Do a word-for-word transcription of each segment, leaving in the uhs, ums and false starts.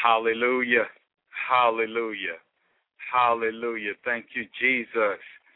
Hallelujah. Hallelujah. Hallelujah. Thank you, Jesus.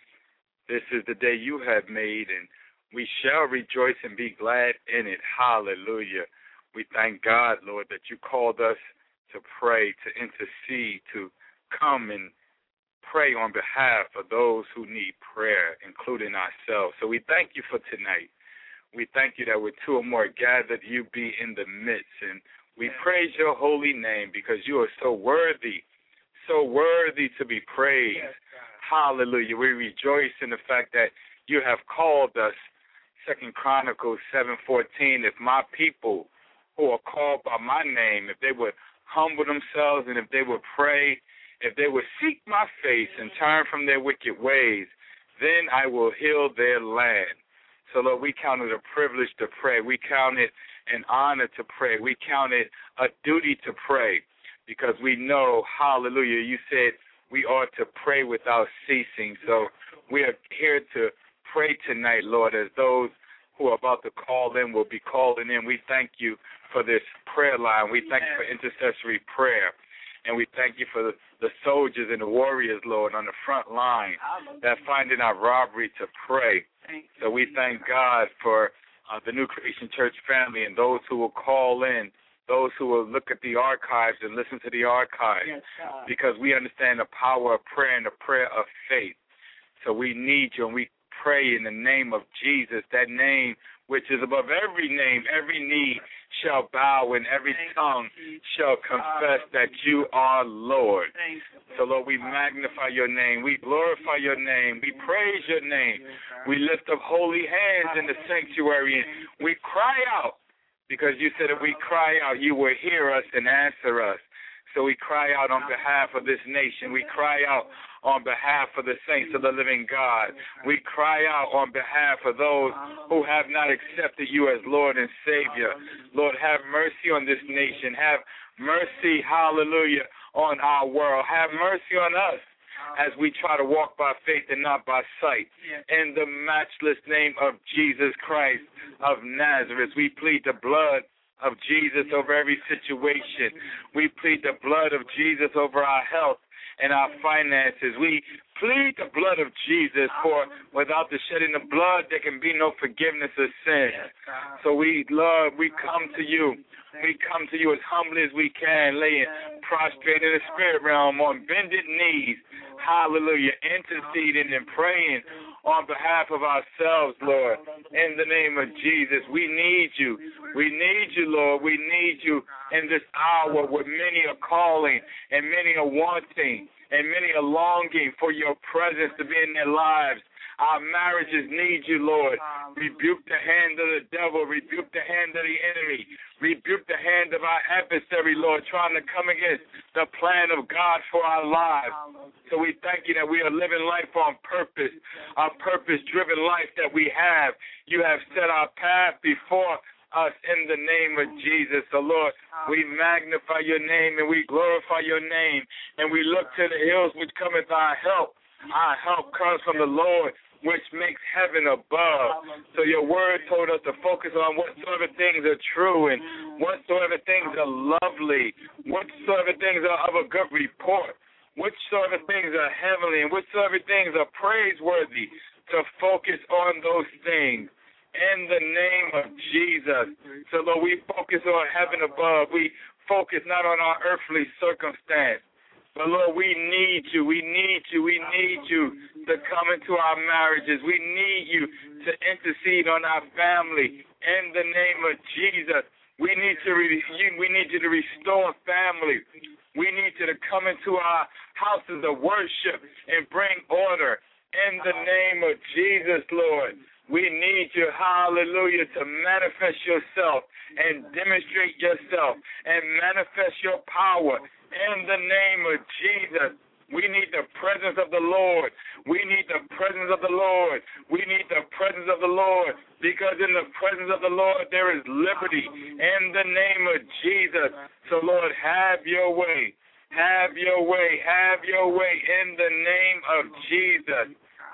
This is the day you have made, and we shall rejoice and be glad in it. Hallelujah. We thank God, Lord, that you called us to pray, to intercede, to come and pray on behalf of those who need prayer, including ourselves. So we thank you for tonight. We thank you that with two or more gathered, you be in the midst. And we praise your holy name because you are so worthy, so worthy to be praised. Yes, hallelujah. We rejoice in the fact that you have called us. Second Chronicles seven fourteen, if my people who are called by my name, if they would humble themselves and if they would pray, if they would seek my face and turn from their wicked ways, then I will heal their land. So, Lord, we count it a privilege to pray. We count it an honor to pray. We count it a duty to pray because we know, hallelujah, you said we ought to pray without ceasing. So we are here to pray tonight, Lord, as those who are about to call in will be calling in. We thank you for this prayer line. We thank you for intercessory prayer. And we thank you for the, the soldiers and the warriors, Lord, on the front line that find it not robbery to pray. So we thank God for uh, the New Creation Church family and those who will call in, those who will look at the archives and listen to the archives, yes, because we understand the power of prayer and the prayer of faith. So we need you, and we pray in the name of Jesus, that name which is above every name. Every knee shall bow and every tongue shall confess that you are Lord. So, Lord, we magnify your name. We glorify your name. We praise your name. We lift up holy hands in the sanctuary, and we cry out because you said if we cry out, you will hear us and answer us. So we cry out on behalf of this nation. We cry out on behalf of the saints of the living God. We cry out on behalf of those who have not accepted you as Lord and Savior. Lord, have mercy on this nation. Have mercy, hallelujah, on our world. Have mercy on us as we try to walk by faith and not by sight. In the matchless name of Jesus Christ of Nazareth, we plead the blood of Jesus over every situation. We plead the blood of Jesus over our health and our finances. We plead the blood of Jesus, for without the shedding of blood, there can be no forgiveness of sin. So we, Lord, we come to you. We come to you as humbly as we can, laying prostrate in the spirit realm on bended knees. Hallelujah. Interceding and praying on behalf of ourselves, Lord. In the name of Jesus, we need you. We need you, Lord. We need you in this hour where many are calling and many are wanting and many are longing for your presence to be in their lives. Our marriages need you, Lord. Rebuke the hand of the devil. Rebuke the hand of the enemy. Rebuke the hand of our adversary, Lord, trying to come against the plan of God for our lives. So we thank you that we are living life on purpose, a purpose-driven life that we have. You have set our path before us in the name of Jesus. So, Lord, we magnify your name and we glorify your name, and we look to the hills which cometh our help. Our help comes from the Lord, which makes heaven above. So your word told us to focus on whatsoever things are true and whatsoever things are lovely, whatsoever things are of a good report, whatsoever things are heavenly, and whatsoever things are praiseworthy, to focus on those things in the name of Jesus. So, Lord, we focus on heaven above. We focus not on our earthly circumstance. But, Lord, we need you. We need you. We need you to come into our marriages. We need you to intercede on our family in the name of Jesus. We need to re- you, we need you to restore family. We need you to come into our houses of worship and bring order in the name of Jesus, Lord. We need you, hallelujah, to manifest yourself and demonstrate yourself and manifest your power in the name of Jesus. We need the presence of the Lord. We need the presence of the Lord. We need the presence of the Lord, because in the presence of the Lord there is liberty in the name of Jesus. So, Lord, have your way. Have your way. Have your way in the name of Jesus.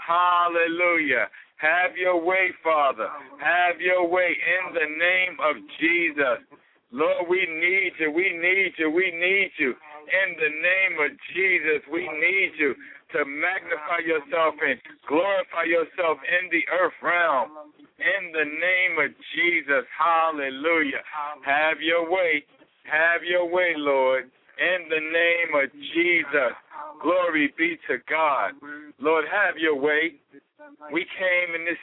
Hallelujah. Have your way, Father. Have your way in the name of Jesus. Lord, we need you. We need you. We need you. In the name of Jesus, we need you to magnify yourself and glorify yourself in the earth realm. In the name of Jesus, hallelujah. Have your way. Have your way, Lord. In the name of Jesus, glory be to God. Lord, have your way. We came in this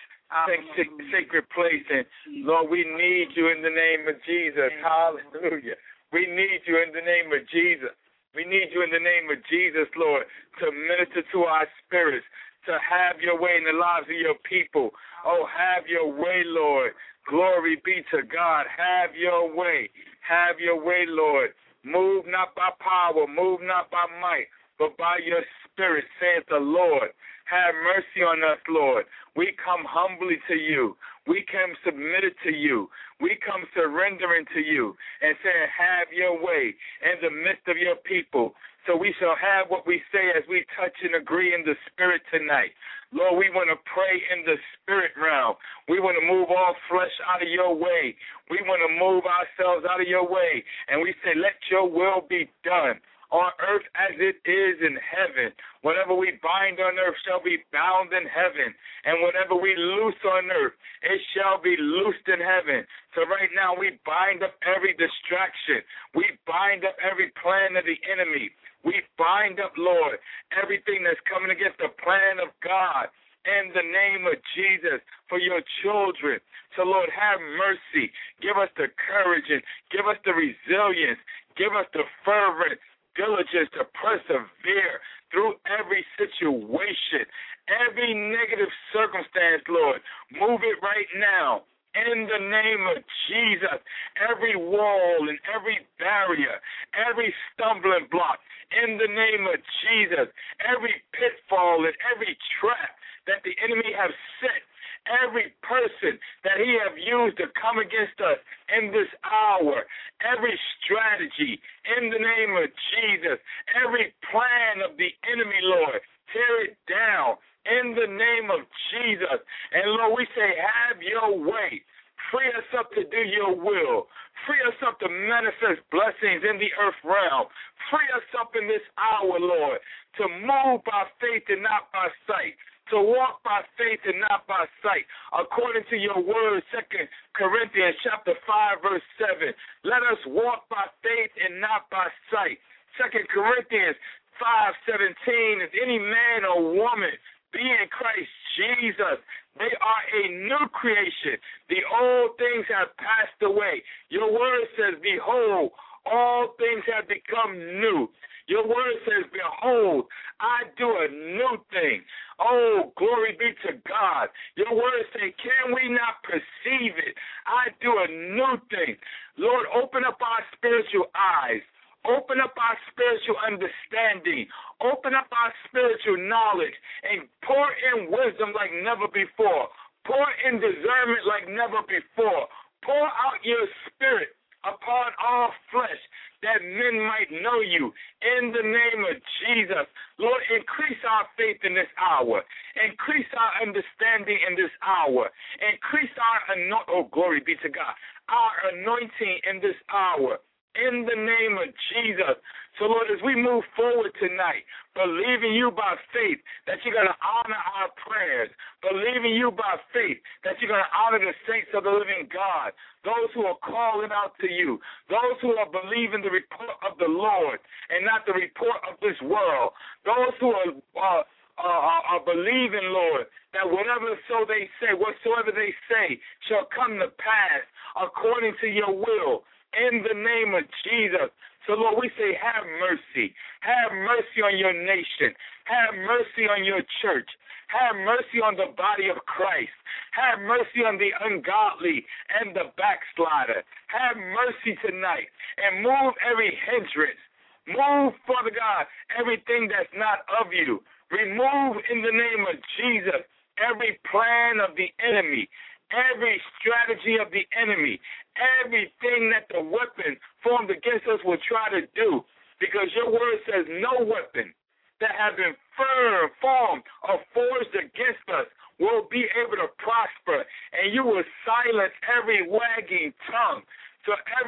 sacred place, and Lord, we need you in the name of Jesus. Hallelujah. We need you in the name of Jesus. We need you in the name of Jesus, Lord, to minister to our spirits, to have your way in the lives of your people. Oh, have your way, Lord. Glory be to God. Have your way. Have your way, Lord. Move not by power, move not by might, but by your spirit, saith the Lord. Have mercy on us, Lord. We come humbly to you. We come submitted to you. We come surrendering to you and saying, have your way in the midst of your people. So we shall have what we say as we touch and agree in the spirit tonight. Lord, we want to pray in the spirit realm. We want to move all flesh out of your way. We want to move ourselves out of your way. And we say, let your will be done on earth as it is in heaven. Whatever we bind on earth shall be bound in heaven. And whatever we loose on earth, it shall be loosed in heaven. So right now we bind up every distraction. We bind up every plan of the enemy. We bind up, Lord, everything that's coming against the plan of God in the name of Jesus for your children. So, Lord, have mercy. Give us the courage and give us the resilience. Give us the fervent diligence to persevere through every situation, every negative circumstance, Lord. Move it right now. In the name of Jesus, every wall and every barrier, every stumbling block, in the name of Jesus, every pitfall and every trap that the enemy has set, every person that he have used to come against us in this hour, every strategy in the name of Jesus, every plan of the enemy, Lord, tear it down in the name of Jesus. And Lord, we say, have your way. Free us up to do your will. Free us up to manifest blessings in the earth realm. Free us up in this hour, Lord, to move by faith and not by sight, to walk by faith and not by sight, according to your word, Second Corinthians chapter five, verse seven. Let us walk by faith and not by sight. Second Corinthians five seventeen, if any man or woman be in Christ Jesus, they are a new creation. The old things have passed away. Your word says, behold, all things have become new. Your word says, behold, I do a new thing. Oh, glory be to God. Your word says, can we not perceive it? I do a new thing. Lord, open up our spiritual eyes. Open up our spiritual understanding. Open up our spiritual knowledge and pour in wisdom like never before. Pour in discernment like never before. Pour out your spirit upon all flesh that men might know you in the name of Jesus. Lord, increase our faith in this hour. Increase our understanding in this hour. Increase our anointing. Oh, glory be to God. Our anointing in this hour. In the name of Jesus. So, Lord, as we move forward tonight, believing you by faith that you're going to honor our prayers, believing you by faith that you're going to honor the saints of the living God, those who are calling out to you, those who are believing the report of the Lord and not the report of this world, those who are, uh, are, are believing, Lord, that whatever so they say, whatsoever they say shall come to pass according to your will. In the name of Jesus. So, Lord, we say, have mercy. Have mercy on your nation. Have mercy on your church. Have mercy on the body of Christ. Have mercy on the ungodly and the backslider. Have mercy tonight and move every hindrance. Move, Father God, everything that's not of you. Remove in the name of Jesus every plan of the enemy, every strategy of the enemy, everything that the weapon formed against us will try to do, because your word says no weapon that have been firm, formed or forged against us will be able to prosper, and you will silence every wagging tongue. So every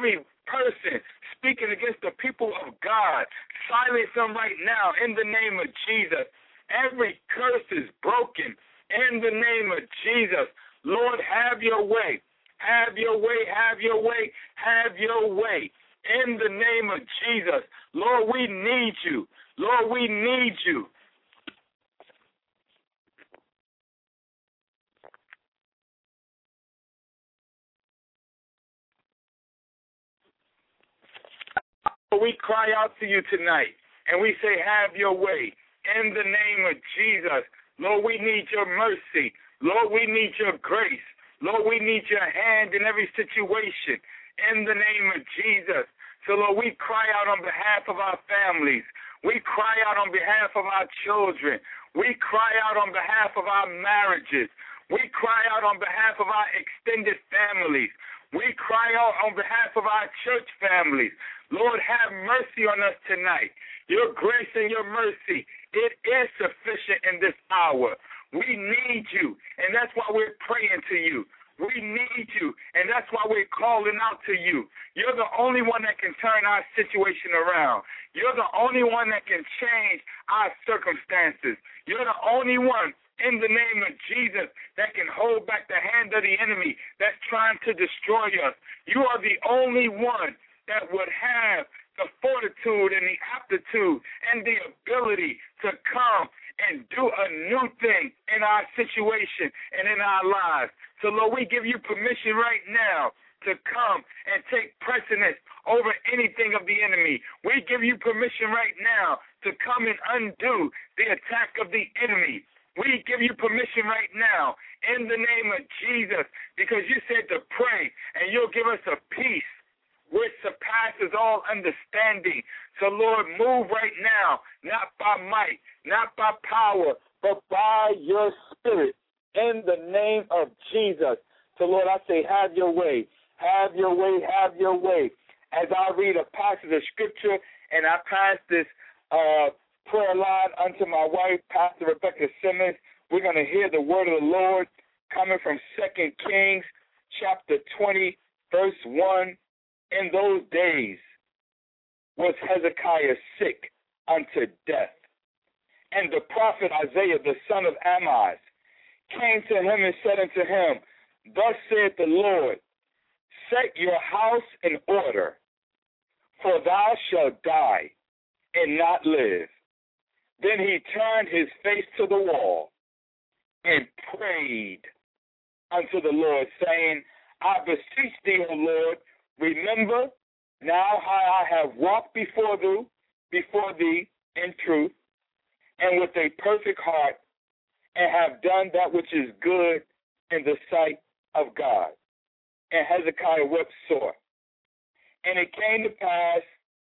person speaking against the people of God, silence them right now in the name of Jesus. Every curse is broken in the name of Jesus. Lord, have your way. Have your way, have your way, have your way. In the name of Jesus. Lord, we need you. Lord, we need you. We cry out to you tonight, and we say, have your way. In the name of Jesus. Lord, we need your mercy. Lord, we need your grace. Lord, we need your hand in every situation. In the name of Jesus. So, Lord, we cry out on behalf of our families. We cry out on behalf of our children. We cry out on behalf of our marriages. We cry out on behalf of our extended families. We cry out on behalf of our church families. Lord, have mercy on us tonight. Your grace and your mercy, it is sufficient in this hour. We need you, and that's why we're praying to you. We need you, and that's why we're calling out to you. You're the only one that can turn our situation around. You're the only one that can change our circumstances. You're the only one in the name of Jesus that can hold back the hand of the enemy that's trying to destroy us. You are the only one that would have the fortitude and the aptitude and the ability to come and do a new thing in our situation and in our lives. So, Lord, we give you permission right now to come and take precedence over anything of the enemy. We give you permission right now to come and undo the attack of the enemy. We give you permission right now in the name of Jesus, because you said to pray and you'll give us a peace which surpasses all understanding. So, Lord, move right now, not by might, not by power, but by your Spirit in the name of Jesus. So, Lord, I say, have your way, have your way, have your way. As I read a passage of Scripture and I pass this uh, prayer line unto my wife, Pastor Rebecca Simmons, we're going to hear the word of the Lord coming from Second Kings chapter twenty, verse one. In those days was Hezekiah sick unto death. And the prophet Isaiah, the son of Amoz, came to him and said unto him, Thus saith the Lord, set your house in order, for thou shalt die and not live. Then he turned his face to the wall and prayed unto the Lord, saying, I beseech thee, O Lord, remember now how I have walked before thee, before thee in truth and with a perfect heart, and have done that which is good in the sight of God. And Hezekiah wept sore. And it came to pass,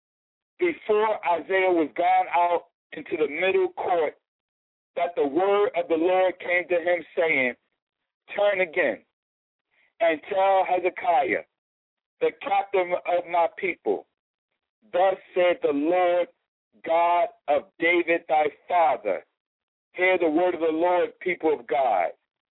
before Isaiah was gone out into the middle court, that the word of the Lord came to him, saying, Turn again, and tell Hezekiah, the captain of my people, Thus said the Lord God of David thy father, hear the word of the Lord, people of God.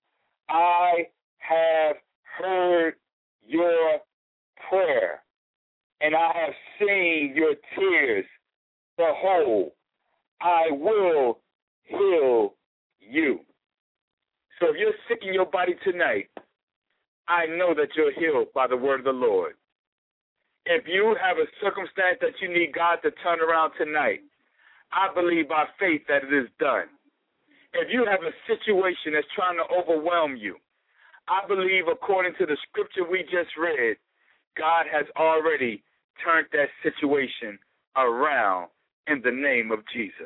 I have heard your prayer, and I have seen your tears. Behold, I will heal you. So if you're sick in your body tonight, I know that you're healed by the word of the Lord. If you have a circumstance that you need God to turn around tonight, I believe by faith that it is done. If you have a situation that's trying to overwhelm you, I believe according to the scripture we just read, God has already turned that situation around in the name of Jesus.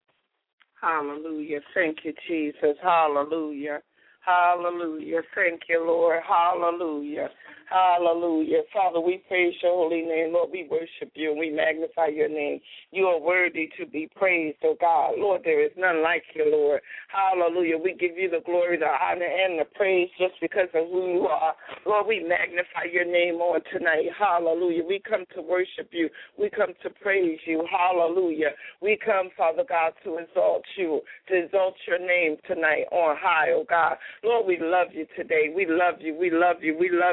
Hallelujah. Thank you, Jesus. Hallelujah. Hallelujah. Thank you, Lord. Hallelujah. Hallelujah. Father, we praise your holy name. Lord, we worship you and we magnify your name. You are worthy to be praised, oh God. Lord, there is none like you, Lord. Hallelujah. We give you the glory, the honor, and the praise just because of who you are. Lord, we magnify your name on tonight. Hallelujah. We come to worship you. We come to praise you. Hallelujah. We come, Father God, to exalt you, to exalt your name tonight on high, oh God. Lord, we love you today. We love you. We love you. We love you, Lord.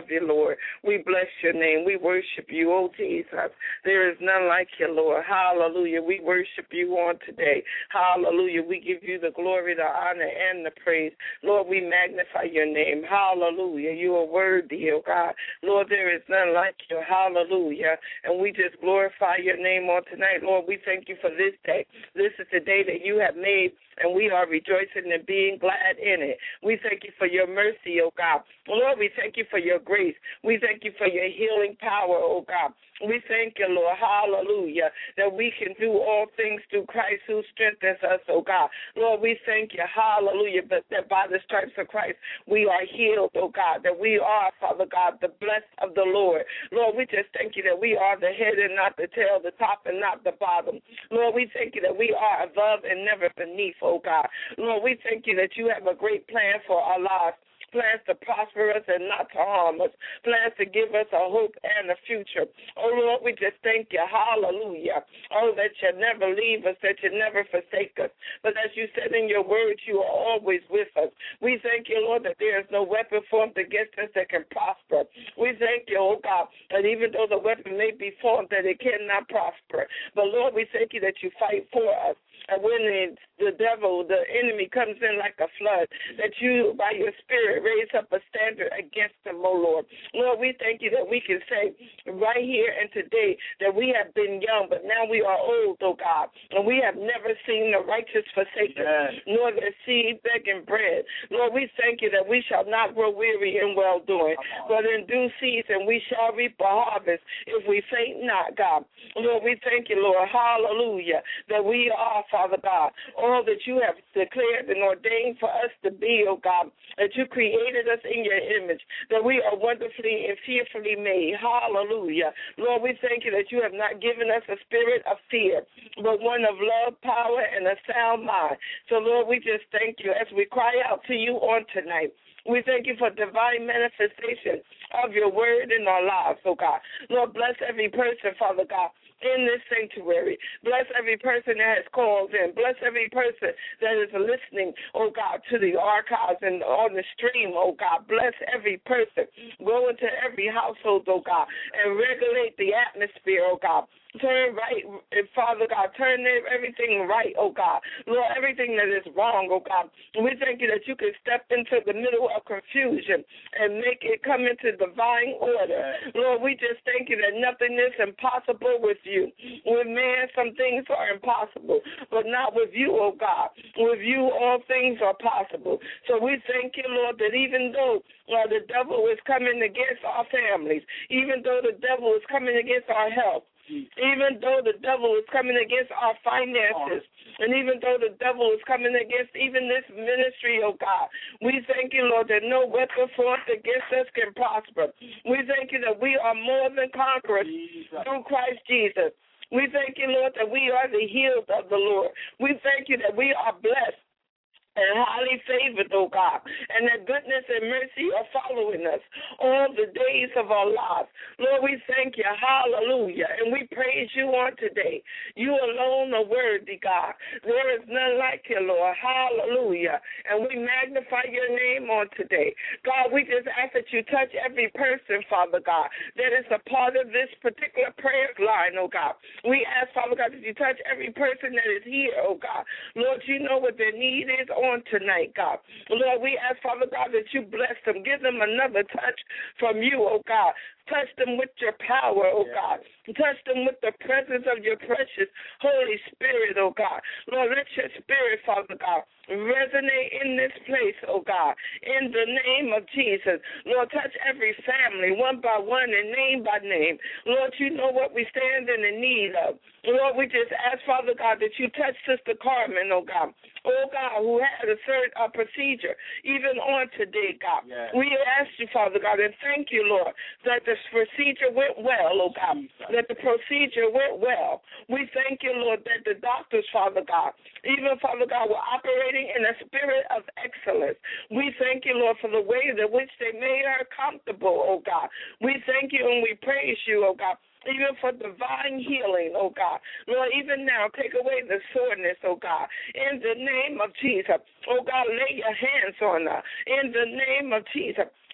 Lord. We bless your name. We worship you, oh Jesus. There is none like you, Lord. Hallelujah. We worship you on today. Hallelujah. We give you the glory, the honor, and the praise. Lord, we magnify your name. Hallelujah. You are worthy, oh God. Lord, there is none like you. Hallelujah. And we just glorify your name on tonight. Lord, we thank you for this day. This is the day that you have made, and we are rejoicing and being glad in it. We thank you for your mercy, oh God. Lord, we thank you for your grace. We thank you for your healing power, oh God. We thank you, Lord, hallelujah, that we can do all things through Christ who strengthens us, oh God. Lord, we thank you, hallelujah, but that by the stripes of Christ we are healed, oh God, that we are, Father God, the blessed of the Lord. Lord, we just thank you that we are the head and not the tail, the top and not the bottom. Lord, we thank you that we are above and never beneath, oh God. Lord, we thank you that you have a great plan for our lives. Plans to prosper us and not to harm us. Plans to give us a hope and a future. Oh, Lord, we just thank you. Hallelujah. Oh, that you never leave us, that you never forsake us. But as you said in your word, you are always with us. We thank you, Lord, that there is no weapon formed against us that can prosper. We thank you, oh God, that even though the weapon may be formed, that it cannot prosper. But, Lord, we thank you that you fight for us. And when the, the devil, the enemy comes in like a flood, that you, by your spirit, raise up a standard against them, oh Lord. Lord, we thank you that we can say right here and today that we have been young, but now we are old, oh God. And we have never seen the righteous forsaken, yes, nor their seed begging bread. Lord, we thank you that we shall not grow weary in well-doing, but in due season we shall reap a harvest if we faint not, God. Lord, we thank you, Lord, hallelujah, that we are, Father God, all that you have declared and ordained for us to be, oh God, that you created us in your image, that we are wonderfully and fearfully made. Hallelujah. Lord, we thank you that you have not given us a spirit of fear, but one of love, power, and a sound mind. So, Lord, we just thank you as we cry out to you on tonight. We thank you for divine manifestation of your word in our lives, oh God. Lord, bless every person, Father God, in this sanctuary. Bless every person that has called in. Bless every person that is listening, oh God, to the archives and on the stream, oh God. Bless every person. Go into every household, oh God, and regulate the atmosphere, oh God. Turn right, Father God, turn everything right, oh God. Lord, everything that is wrong, oh God. We thank you that you can step into the middle of confusion and make it come into divine order. Lord, we just thank you that nothing is impossible with you. With man, some things are impossible, but not with you, oh God. With you, all things are possible. So we thank you, Lord, that even though uh, the devil is coming against our families, even though the devil is coming against our health, even though the devil is coming against our finances, and even though the devil is coming against even this ministry, oh God, we thank you, Lord, that no weapon formed against us can prosper. We thank you that we are more than conquerors through Christ Jesus. We thank you, Lord, that we are the healed of the Lord. We thank you that we are blessed and highly favored, oh God, and that goodness and mercy are following us all the days of our lives. Lord, we thank you, hallelujah, and we praise you on today. You alone are worthy, God. There is none like you, Lord, hallelujah, and we magnify your name on today. God, we just ask that you touch every person, Father God, that is a part of this particular prayer line, oh God. We ask, Father God, that you touch every person that is here, oh God. Lord, you know what their need is on tonight, God. Lord, we ask, Father God, that you bless them. Give them another touch from you, oh God. Touch them with your power, oh God. Touch them with the presence of your precious Holy Spirit, oh God. Lord, let your spirit, Father God, resonate in this place, oh God, in the name of Jesus. Lord, touch every family one by one and name by name. Lord, you know what we stand in the need of. Lord, we just ask, Father God, that you touch Sister Carmen, oh God. Oh God, who had a third uh, procedure, even on today, God. Yes. We ask you, Father God, and thank you, Lord, that the procedure went well, oh God, that the procedure went well. We thank you, Lord, that the doctors, Father God, even, Father God, were operating in a spirit of excellence. We thank you, Lord, for the way in which they made her comfortable, oh God. We thank you and we praise you, oh God, even for divine healing, oh God. Lord, even now, take away the soreness, oh God, in the name of Jesus. Oh God, lay your hands on her. In the name of Jesus.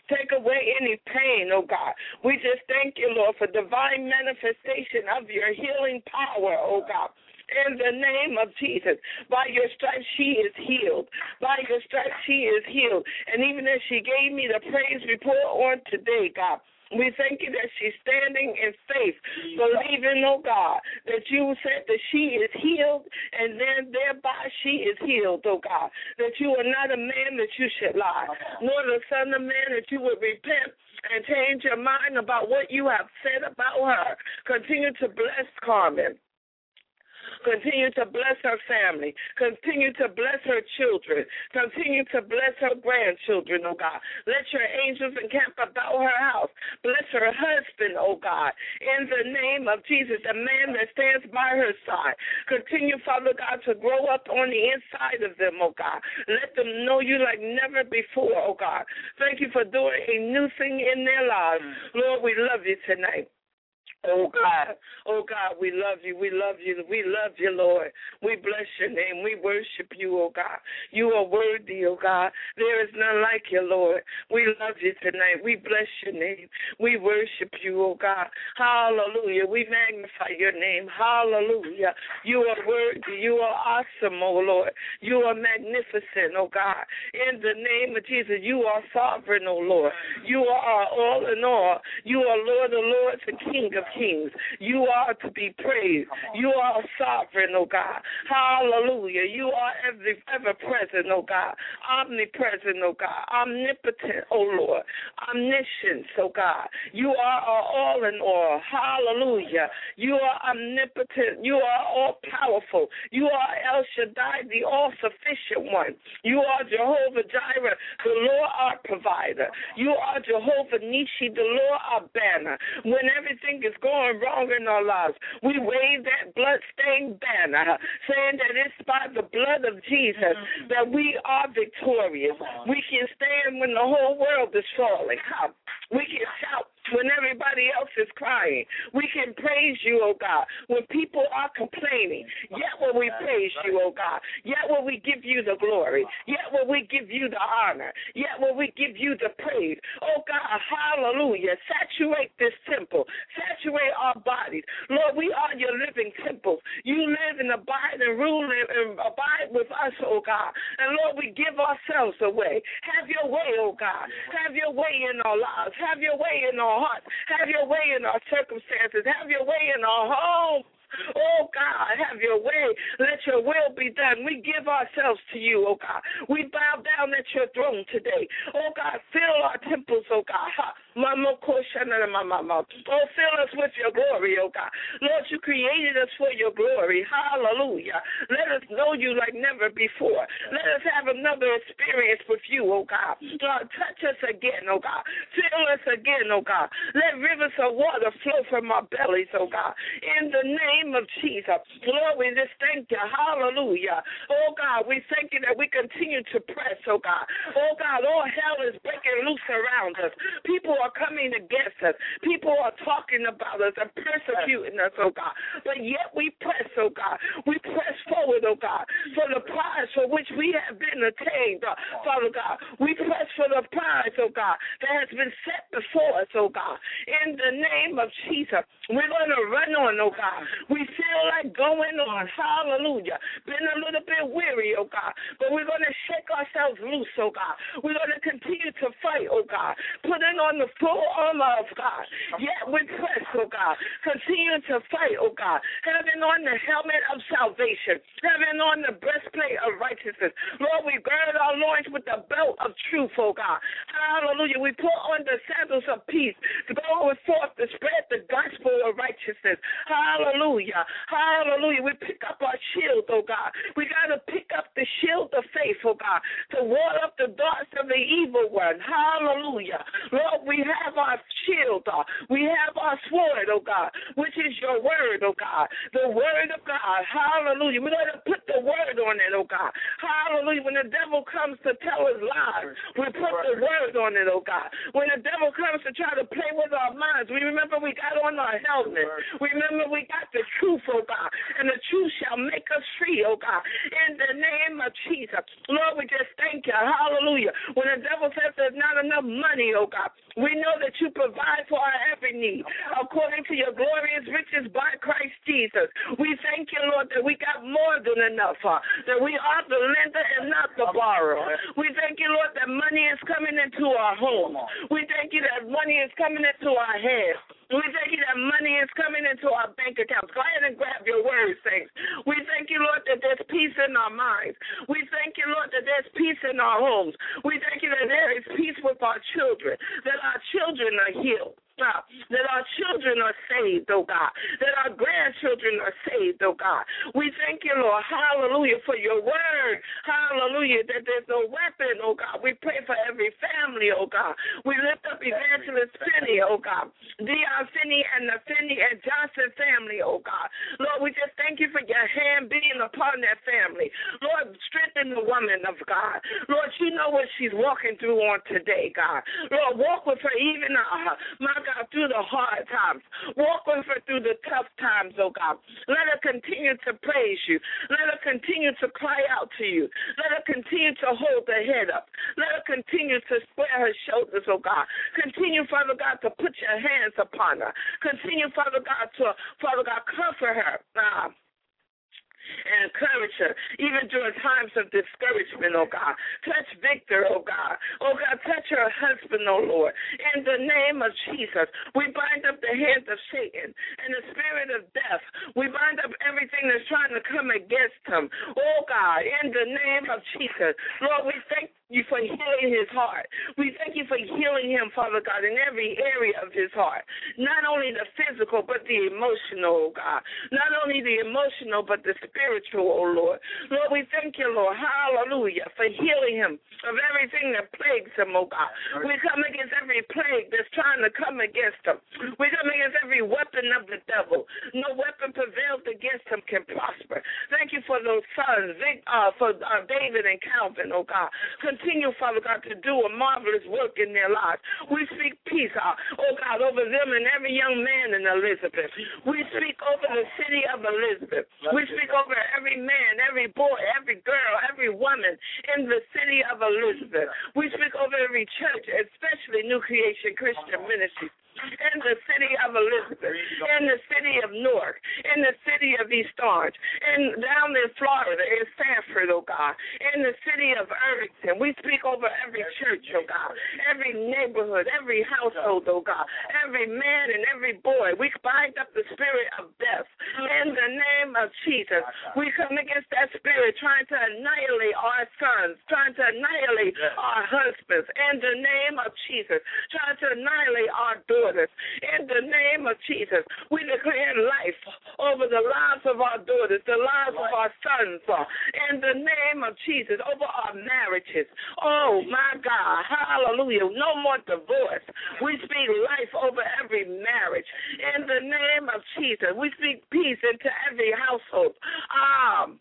Take away any pain, oh God. We just thank you, Lord, for divine manifestation of your healing power, oh God. In the name of Jesus, by your stripes she is healed. By your stripes she is healed. And even as she gave me the praise report on today, God, we thank you that she's standing in faith, believing, oh God, that you said that she is healed, and then thereby she is healed, oh God, that you are not a man that you should lie, nor the son of man that you would repent and change your mind about what you have said about her. Continue to bless Carmen. Continue to bless her family. Continue to bless her children. Continue to bless her grandchildren, oh God. Let your angels encamp about her house. Bless her husband, oh God. In the name of Jesus, the man that stands by her side. Continue, Father God, to grow up on the inside of them, oh God. Let them know you like never before, oh God. Thank you for doing a new thing in their lives. Lord, we love you tonight. Oh, God. Oh, God, we love you. We love you. We love you, Lord. We bless your name. We worship you, oh, God. You are worthy, oh, God. There is none like you, Lord. We love you tonight. We bless your name. We worship you, oh, God. Hallelujah. We magnify your name. Hallelujah. You are worthy. You are awesome, oh, Lord. You are magnificent, oh, God. In the name of Jesus, you are sovereign, oh, Lord. You are all in all. You are Lord of lords and King of kings. You are to be praised. You are sovereign, oh God. Hallelujah. You are ever, ever present, oh God. Omnipresent, oh God. Omnipotent, oh Lord. Omniscient, oh God. You are our all in all. Hallelujah. You are omnipotent. You are all powerful. You are El Shaddai, the all sufficient one. You are Jehovah Jireh, the Lord our provider. You are Jehovah Nishi, the Lord our banner. When everything is going wrong in our lives, we wave that blood-stained banner, saying that it's by the blood of Jesus that we are victorious. We can stand when the whole world is falling. We can shout when everybody else is crying. We can praise you, oh God, when people are complaining. Yet will we praise you, oh God. Yet will we give you the glory. Yet will we give you the honor. Yet will we give you the praise. Oh God, hallelujah. Saturate this temple. Saturate our bodies. Lord, we are your living temples. You live and abide and rule and abide with us, oh God. And Lord, we give ourselves away. Have your way, oh God. Have your way in our lives. Have your way in our hearts. Have your way in our circumstances. Have your way in our homes. Oh, God, have your way. Let your will be done. We give ourselves to you, oh, God. We bow down at your throne today. Oh, God, fill our temples, oh, God. Oh, fill us with your glory, oh, God. Lord, you created us for your glory. Hallelujah. Let us know you like never before. Let us have another experience with you, oh, God. God, touch us again, oh, God. Fill us again, oh, God. Let rivers of water flow from our bellies, oh, God. In the name of Jesus. Lord, we just thank you. Hallelujah. Oh, God, we thank you that we continue to press, oh, God. Oh, God, all hell is breaking loose around us. People are coming against us. People are talking about us and persecuting us, oh, God. But yet we press, oh, God. We press forward, oh, God, for the prize for which we have been attained, uh, Father God. We press for the prize, oh, God, that has been set before us, oh, God. In the name of Jesus, we're going to run on, oh, God. We feel like going on. Hallelujah. Been a little bit weary, oh God. But we're going to shake ourselves loose, oh God. We're going to continue to fight, oh God. Putting on the full armor of God. Yet we press, oh God. Continue to fight, oh God. Having on the helmet of salvation. Having on the breastplate of righteousness. Lord, we gird our loins with the belt of truth, oh God. Hallelujah. We put on the sandals of peace to go forth to spread the gospel of righteousness. Hallelujah. Hallelujah. We pick up our shield, oh God. We got to pick up the shield of faith, oh God, to ward up the darts of the evil one. Hallelujah. Lord, we have our shield, uh, we have our sword, oh God, which is your word, oh God. The word of God. Hallelujah. We're going to put the word on it, oh God. Hallelujah. When the devil comes to tell us lies, we put the word on it, oh God. When the devil comes to try to play with our minds, we remember we got on our helmet. We remember we got the truth, oh God, and the truth shall make us free, oh God, in the name of Jesus. Lord, we just thank you. Hallelujah. When the devil says there's not enough money, oh God, we know that you provide for our every need according to your glorious riches by Christ Jesus. We thank you, Lord, that we got more than enough, huh? That we are the lender and not the borrower. We thank you, Lord, that money is coming into our home. We thank you that money is coming into our head. We thank you that money is coming into our bank accounts. Go ahead and grab your words, saints. We thank you, Lord, that there's peace in our minds. We thank you, Lord, that there's peace in our homes. We thank you that there is peace with our children, that our children are healed. God, that our children are saved, oh God, that our grandchildren are saved, oh God. We thank you, Lord, hallelujah, for your word, hallelujah, that there's no weapon, oh God. We pray for every family, oh God. We lift up Evangelist Finney, oh God, Dion Finney and the Finney and Johnson family, oh God. Lord, we just thank you for your hand being upon that family. Lord, strengthen the woman of God. Lord, you know what she's walking through on today, God. Lord, walk with her even, uh, my God, through the hard times. Walk with her through the tough times, oh God. Let her continue to praise you. Let her continue to cry out to you. Let her continue to hold her head up. Let her continue to square her shoulders, oh God. Continue, Father God, to put your hands upon her. Continue, Father God, to, Father God, comfort her. Uh, and encourage her, even during times of discouragement, oh God. Touch Victor, oh God. Oh God, touch her husband, oh Lord. In the name of Jesus, we bind up the hands of Satan and the spirit of death. We bind up everything that's trying to come against him. Oh God, in the name of Jesus. Lord, we thank you for healing his heart. We thank you for healing him, Father God, in every area of his heart. Not only the physical, but the emotional, oh God. Not only the emotional, but the spiritual, oh Lord. Lord, we thank you, Lord, hallelujah, for healing him of everything that plagues him, oh God. We come against every plague that's trying to come against him. We come against every weapon of the devil. No weapon prevailed against him can prosper. Thank you for those sons, uh, for uh, David and Calvin, oh God. Continue, Father God, to do a marvelous work in their lives. We speak peace, uh, oh God, over them and every young man in Elizabeth. We speak over the city of Elizabeth. We speak over every man, every boy, every girl, every woman in the city of Elizabeth. We speak over every church, especially New Creation Christian Ministry. In the city of Elizabeth, in the city of Newark, in the city of East Orange, and down in Florida, in Sanford, oh God, in the city of Irvington. We speak over every church, oh God, every neighborhood, every household, oh God, every man and every boy. We bind up the spirit of death in the name of Jesus. We come against that spirit trying to annihilate our sons, trying to annihilate our husbands in the name of Jesus, trying to annihilate our daughters. In the name of Jesus, we declare life over the lives of our daughters, the lives of our sons. In the name of Jesus, over our marriages. Oh, my God. Hallelujah. No more divorce. We speak life over every marriage. In the name of Jesus, we speak peace into every household. Um,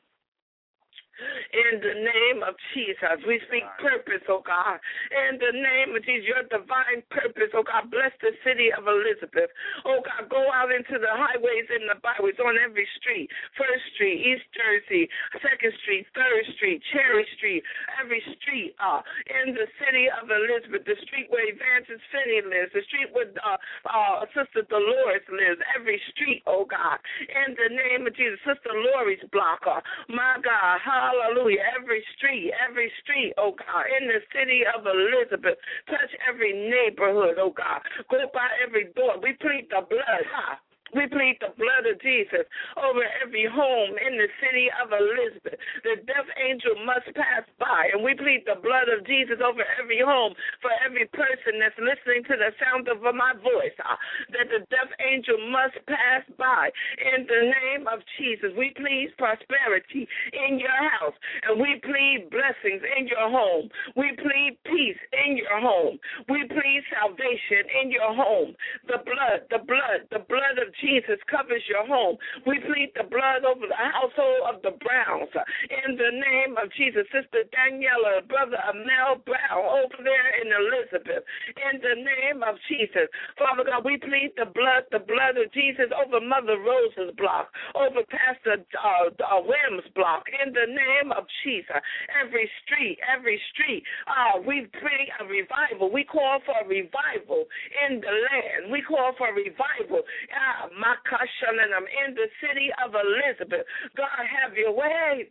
In the name of Jesus, we speak purpose, oh God. In the name of Jesus, your divine purpose, oh God. Bless the city of Elizabeth. Oh God, go out into the highways and the byways on every street. First Street, East Jersey, Second Street, Third Street, Cherry Street, every street uh, in the city of Elizabeth, the street where Evangelist Finney lives, the street where uh, uh, Sister Dolores lives, every street, oh God. In the name of Jesus, Sister Lori's block, uh, my God, how hallelujah, every street, every street, oh God, in the city of Elizabeth, touch every neighborhood, oh God, go by every door. We plead the blood, huh? We plead the blood of Jesus over every home in the city of Elizabeth. The death angel must pass by, and we plead the blood of Jesus over every home for every person that's listening to the sound of my voice, uh, that the death angel must pass by. In the name of Jesus, we plead prosperity in your house, and we plead blessings in your home. We plead peace in your home. We plead salvation in your home. The blood, the blood, the blood of Jesus covers your home. We plead the blood over the household of the Browns. In the name of Jesus, Sister Daniela, Brother Amel Brown over there in Elizabeth. In the name of Jesus. Father God, we plead the blood, the blood of Jesus over Mother Rose's block, over Pastor uh, uh, Williams' block. In the name of Jesus. Every street, every street, uh, we bring a revival. We call for a revival in the land. We call for a revival. Uh, Makashalanam, in the city of Elizabeth. God, have your way.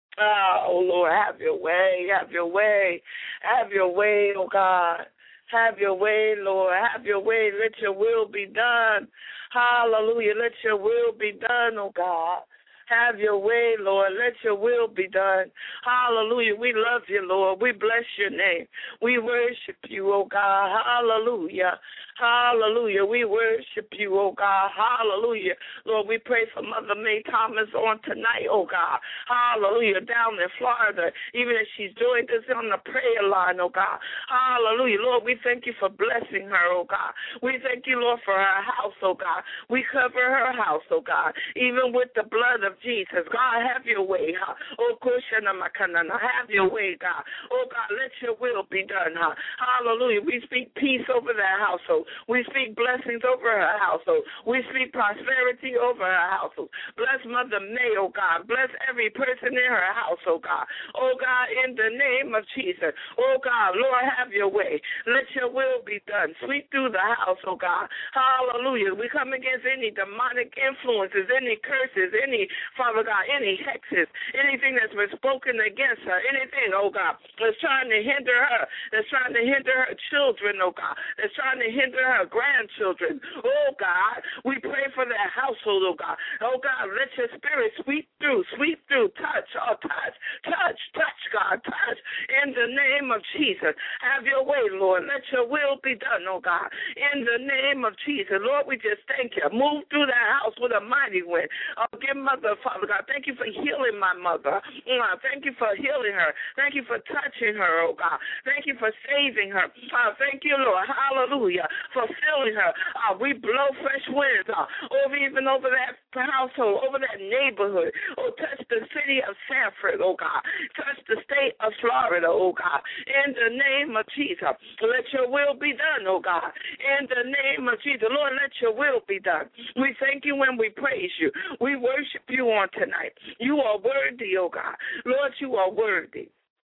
Oh, Lord, have your way, have your way, have your way, oh God. Have your way, Lord. Have your way. Let your will be done. Hallelujah. Let your will be done, oh God. Have your way, Lord. Let your will be done. Hallelujah. We love you, Lord. We bless your name. We worship you, oh God. Hallelujah. Hallelujah. We worship you, oh God. Hallelujah. Lord, we pray for Mother May Thomas on tonight, oh God. Hallelujah. Down in Florida, even as she's doing this on the prayer line, oh God. Hallelujah. Lord, we thank you for blessing her, oh God. We thank you, Lord, for her house, oh God. We cover her house, oh God, even with the blood of Jesus. God, have your way, huh? Oh, Kushana Makanana, have your way, God. Oh, God, let your will be done, huh? Hallelujah. We speak peace over that household. We speak blessings over her household. We speak prosperity over her household. Bless Mother May, oh God. Bless every person in her house, oh God. Oh God, in the name of Jesus. Oh God, Lord, have your way. Let your will be done. Sweep through the house, oh God. Hallelujah. We come against any demonic influences, any curses, any, Father God, any hexes, anything that's been spoken against her, anything, oh God, that's trying to hinder her, that's trying to hinder her children, oh God, that's trying to hinder her grandchildren. Oh, God, we pray for that household, oh, God. Oh, God, let your spirit sweep through, sweep through, touch, oh, touch, touch, touch, God, touch. In the name of Jesus, have your way, Lord. Let your will be done, oh, God. In the name of Jesus, Lord, we just thank you. Move through that house with a mighty wind. Oh, give Mother, Father God, thank you for healing my mother. Oh, thank you for healing her. Thank you for touching her, oh, God. Thank you for saving her. Oh, thank you, Lord. Hallelujah. Fulfilling her. Uh, we blow fresh winds uh, over even over that household, over that neighborhood. Oh, touch the city of Sanford, oh God. Touch the state of Florida, oh God. In the name of Jesus, let your will be done, oh God. In the name of Jesus, Lord, let your will be done. We thank you when we praise you. We worship you on tonight. You are worthy, oh God. Lord, you are worthy.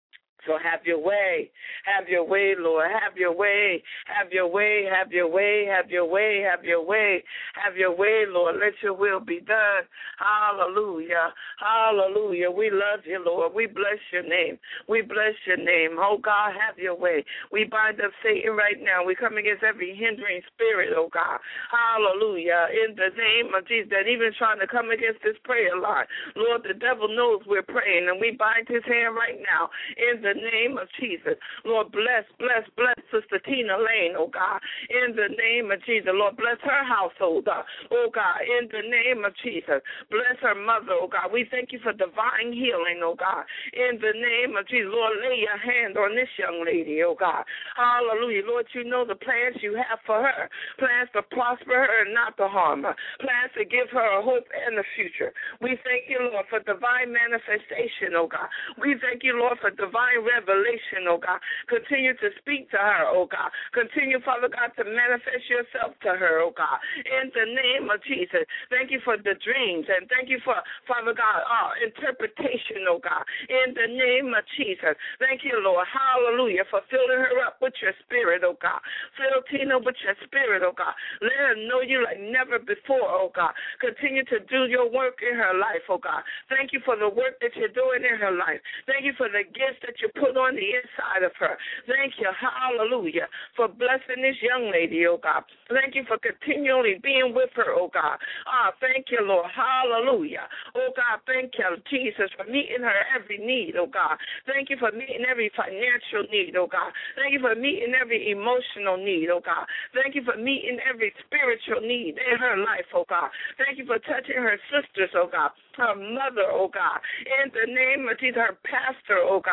So have your way. Have your way, Lord. Have your way. Have your way. Have your way. Have your way. Have your way. Have your way, Lord. Let your will be done. Hallelujah. Hallelujah. We love you, Lord. We bless your name. We bless your name. Oh, God, have your way. We bind up Satan right now. We come against every hindering spirit, oh, God. Hallelujah. In the name of Jesus, that even trying to come against this prayer line. Lord, the devil knows we're praying, and we bind his hand right now. In the name of Jesus. Lord, bless, bless, bless Sister Tina Lane, oh God. In the name of Jesus. Lord, bless her household, oh God. In the name of Jesus. Bless her mother, oh God. We thank you for divine healing, oh God. In the name of Jesus. Lord, lay your hand on this young lady, oh God. Hallelujah. Lord, you know the plans you have for her. Plans to prosper her and not to harm her. Plans to give her a hope and a future. We thank you, Lord, for divine manifestation, oh God. We thank you, Lord, for divine revelation, oh God. Continue to speak to her, oh God. Continue, Father God, to manifest yourself to her, oh God. In the name of Jesus. Thank you for the dreams, and thank you for, Father God, uh, interpretation, oh God. In the name of Jesus. Thank you, Lord. Hallelujah. For filling her up with your spirit, oh God. Fill Tina with your spirit, oh God. Let her know you like never before, oh God. Continue to do your work in her life, oh God. Thank you for the work that you're doing in her life. Thank you for the gifts that you put on the inside of her. Thank you, hallelujah, for blessing this young lady, oh God. Thank you for continually being with her, oh God. Ah, thank you, Lord, hallelujah. Oh God, thank you, Jesus, for meeting her every need, oh God. Thank you for meeting every financial need, oh God. Thank you for meeting every emotional need, oh God. Thank you for meeting every spiritual need in her life, oh God. Thank you for touching her sisters, oh God. Her mother, oh God. In the name of Jesus, her pastor, oh God.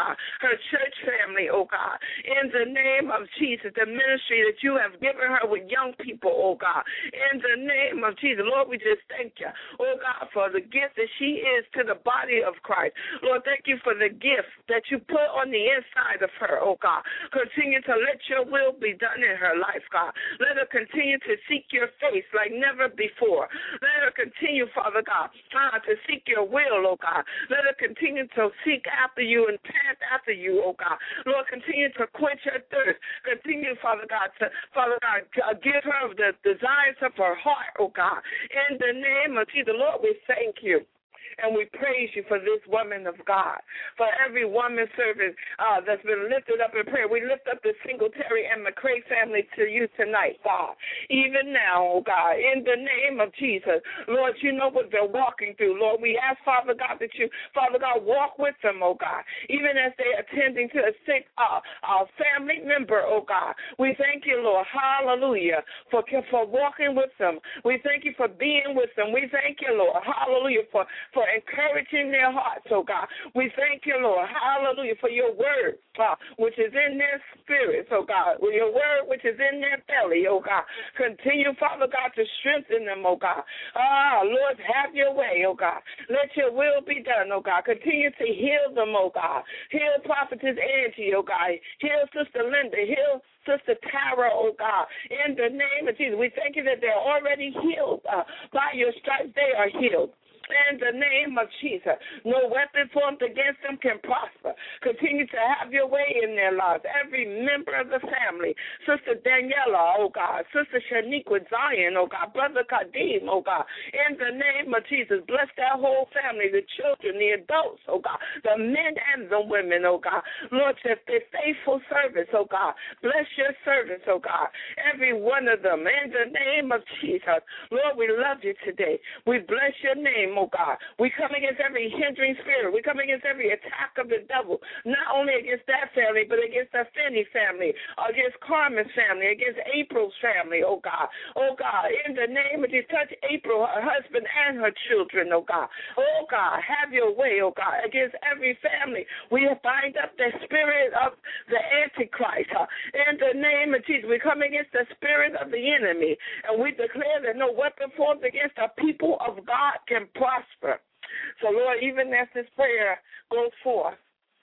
her church family, oh God. In the name of Jesus, the ministry that you have given her with young people, oh God. In the name of Jesus, Lord, we just thank you, oh God, for the gift that she is to the body of Christ. Lord, thank you for the gift that you put on the inside of her, oh God. Continue to let your will be done in her life, God. Let her continue to seek your face like never before. Let her continue, Father God, uh, to seek your will, oh God. Let her continue to seek after you and pant after you, oh God. Lord, continue to quench her thirst. Continue, Father God, to, Father God, to give her the desires of her heart, oh God. In the name of Jesus, Lord, we thank you. And we praise you for this woman of God, for every woman servant uh, that's been lifted up in prayer. We lift up the Singletary and McCray family to you tonight, God. Even now, oh God, in the name of Jesus, Lord, you know what they're walking through. Lord, we ask, Father God, that you, Father God, walk with them, oh God, even as they're attending to a sick uh, uh, family member, oh God. We thank you, Lord, hallelujah, for, for walking with them. We thank you for being with them. We thank you, Lord, hallelujah, for, for encouraging their hearts, oh God. We thank you, Lord, hallelujah, for your word, uh, which is in their spirits, oh God, with your word which is in their belly, oh God. Continue, Father God, to strengthen them, oh God. Ah, Lord, have your way, oh God. Let your will be done, oh God. Continue to heal them, oh God. Heal Prophetess Angie, oh God. Heal Sister Linda. Heal Sister Tara, oh God. In the name of Jesus, we thank you that they're already healed. Uh, by your stripes, they are healed. In the name of Jesus, no weapon formed against them can prosper. Continue to have your way in their lives. Every member of the family, Sister Daniela, oh God, Sister Shaniqua Zion, oh God, Brother Kadim, oh God, in the name of Jesus, bless that whole family, the children, the adults, oh God, the men and the women, oh God. Lord, their faithful service, oh God, bless your servants, oh God, every one of them, in the name of Jesus. Lord, we love you today. We bless your name, oh God. We come against every hindering spirit. We come against every attack of the devil, not only against that family, but against the Finney family, against Carmen's family, against April's family, oh God. Oh God, in the name of Jesus, touch April, her husband, and her children, oh God. Oh God, have your way, oh God, against every family. We bind up the spirit of the Antichrist. Uh, in the name of Jesus, we come against the spirit of the enemy, and we declare that no weapon formed against the people of God can prosper. So, Lord, even as this prayer goes forth,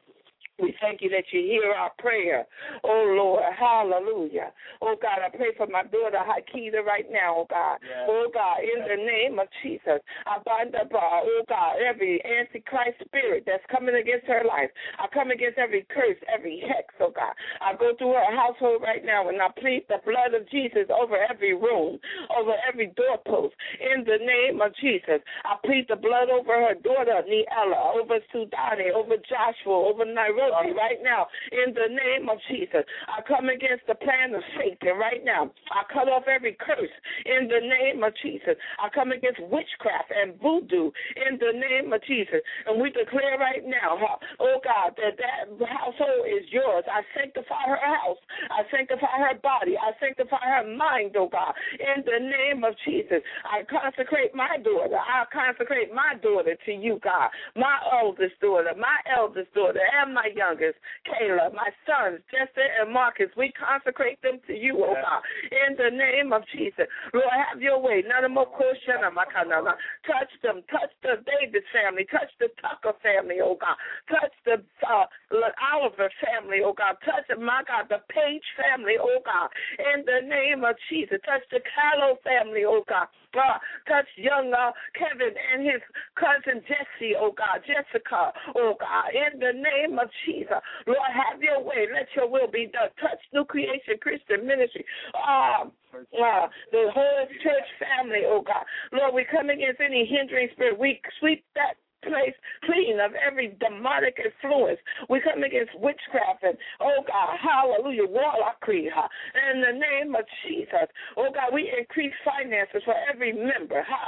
we thank you that you hear our prayer. Oh, Lord, hallelujah. Oh, God, I pray for my daughter, Hakita, right now, oh, God. Yes. Oh, God, in the name of Jesus, I bind up, uh, oh, God, every Antichrist spirit that's coming against her life. I come against every curse, every hex, oh, God. I go through her household right now, and I plead the blood of Jesus over every room, over every doorpost. In the name of Jesus, I plead the blood over her daughter, Niella, over Sudani, over Joshua, over Nairobi. Right now, in the name of Jesus, I come against the plan of Satan right now. I cut off every curse in the name of Jesus. I come against witchcraft and voodoo in the name of Jesus. And we declare right now, oh God, that that household is yours. I sanctify her house. I sanctify her body. I sanctify her mind, oh God, in the name of Jesus. I consecrate my daughter. I consecrate my daughter to you, God, my oldest daughter, my eldest daughter, and my youngest, Kayla, my sons, Jesse and Marcus. We consecrate them to you, oh God, in the name of Jesus. Lord, have your way. None more question. Touch them. Touch the Davis family. Touch the Tucker family, oh God. Touch the uh, Oliver family, oh God. Touch, my God, the Page family, oh God, in the name of Jesus. Touch the Callow family, oh God. Uh, touch young uh, Kevin and his cousin Jesse, oh God, Jessica, oh God, in the name of Jesus. Lord, have your way. Let your will be done. Touch New Creation Christian Ministry. Um, uh, the whole church family, oh God. Lord, we come against any hindering spirit. We sweep that place clean of every demonic influence. We come against witchcraft and, oh God, hallelujah, warlockry, huh? In the name of Jesus. Oh God, we increase finances for every member, huh?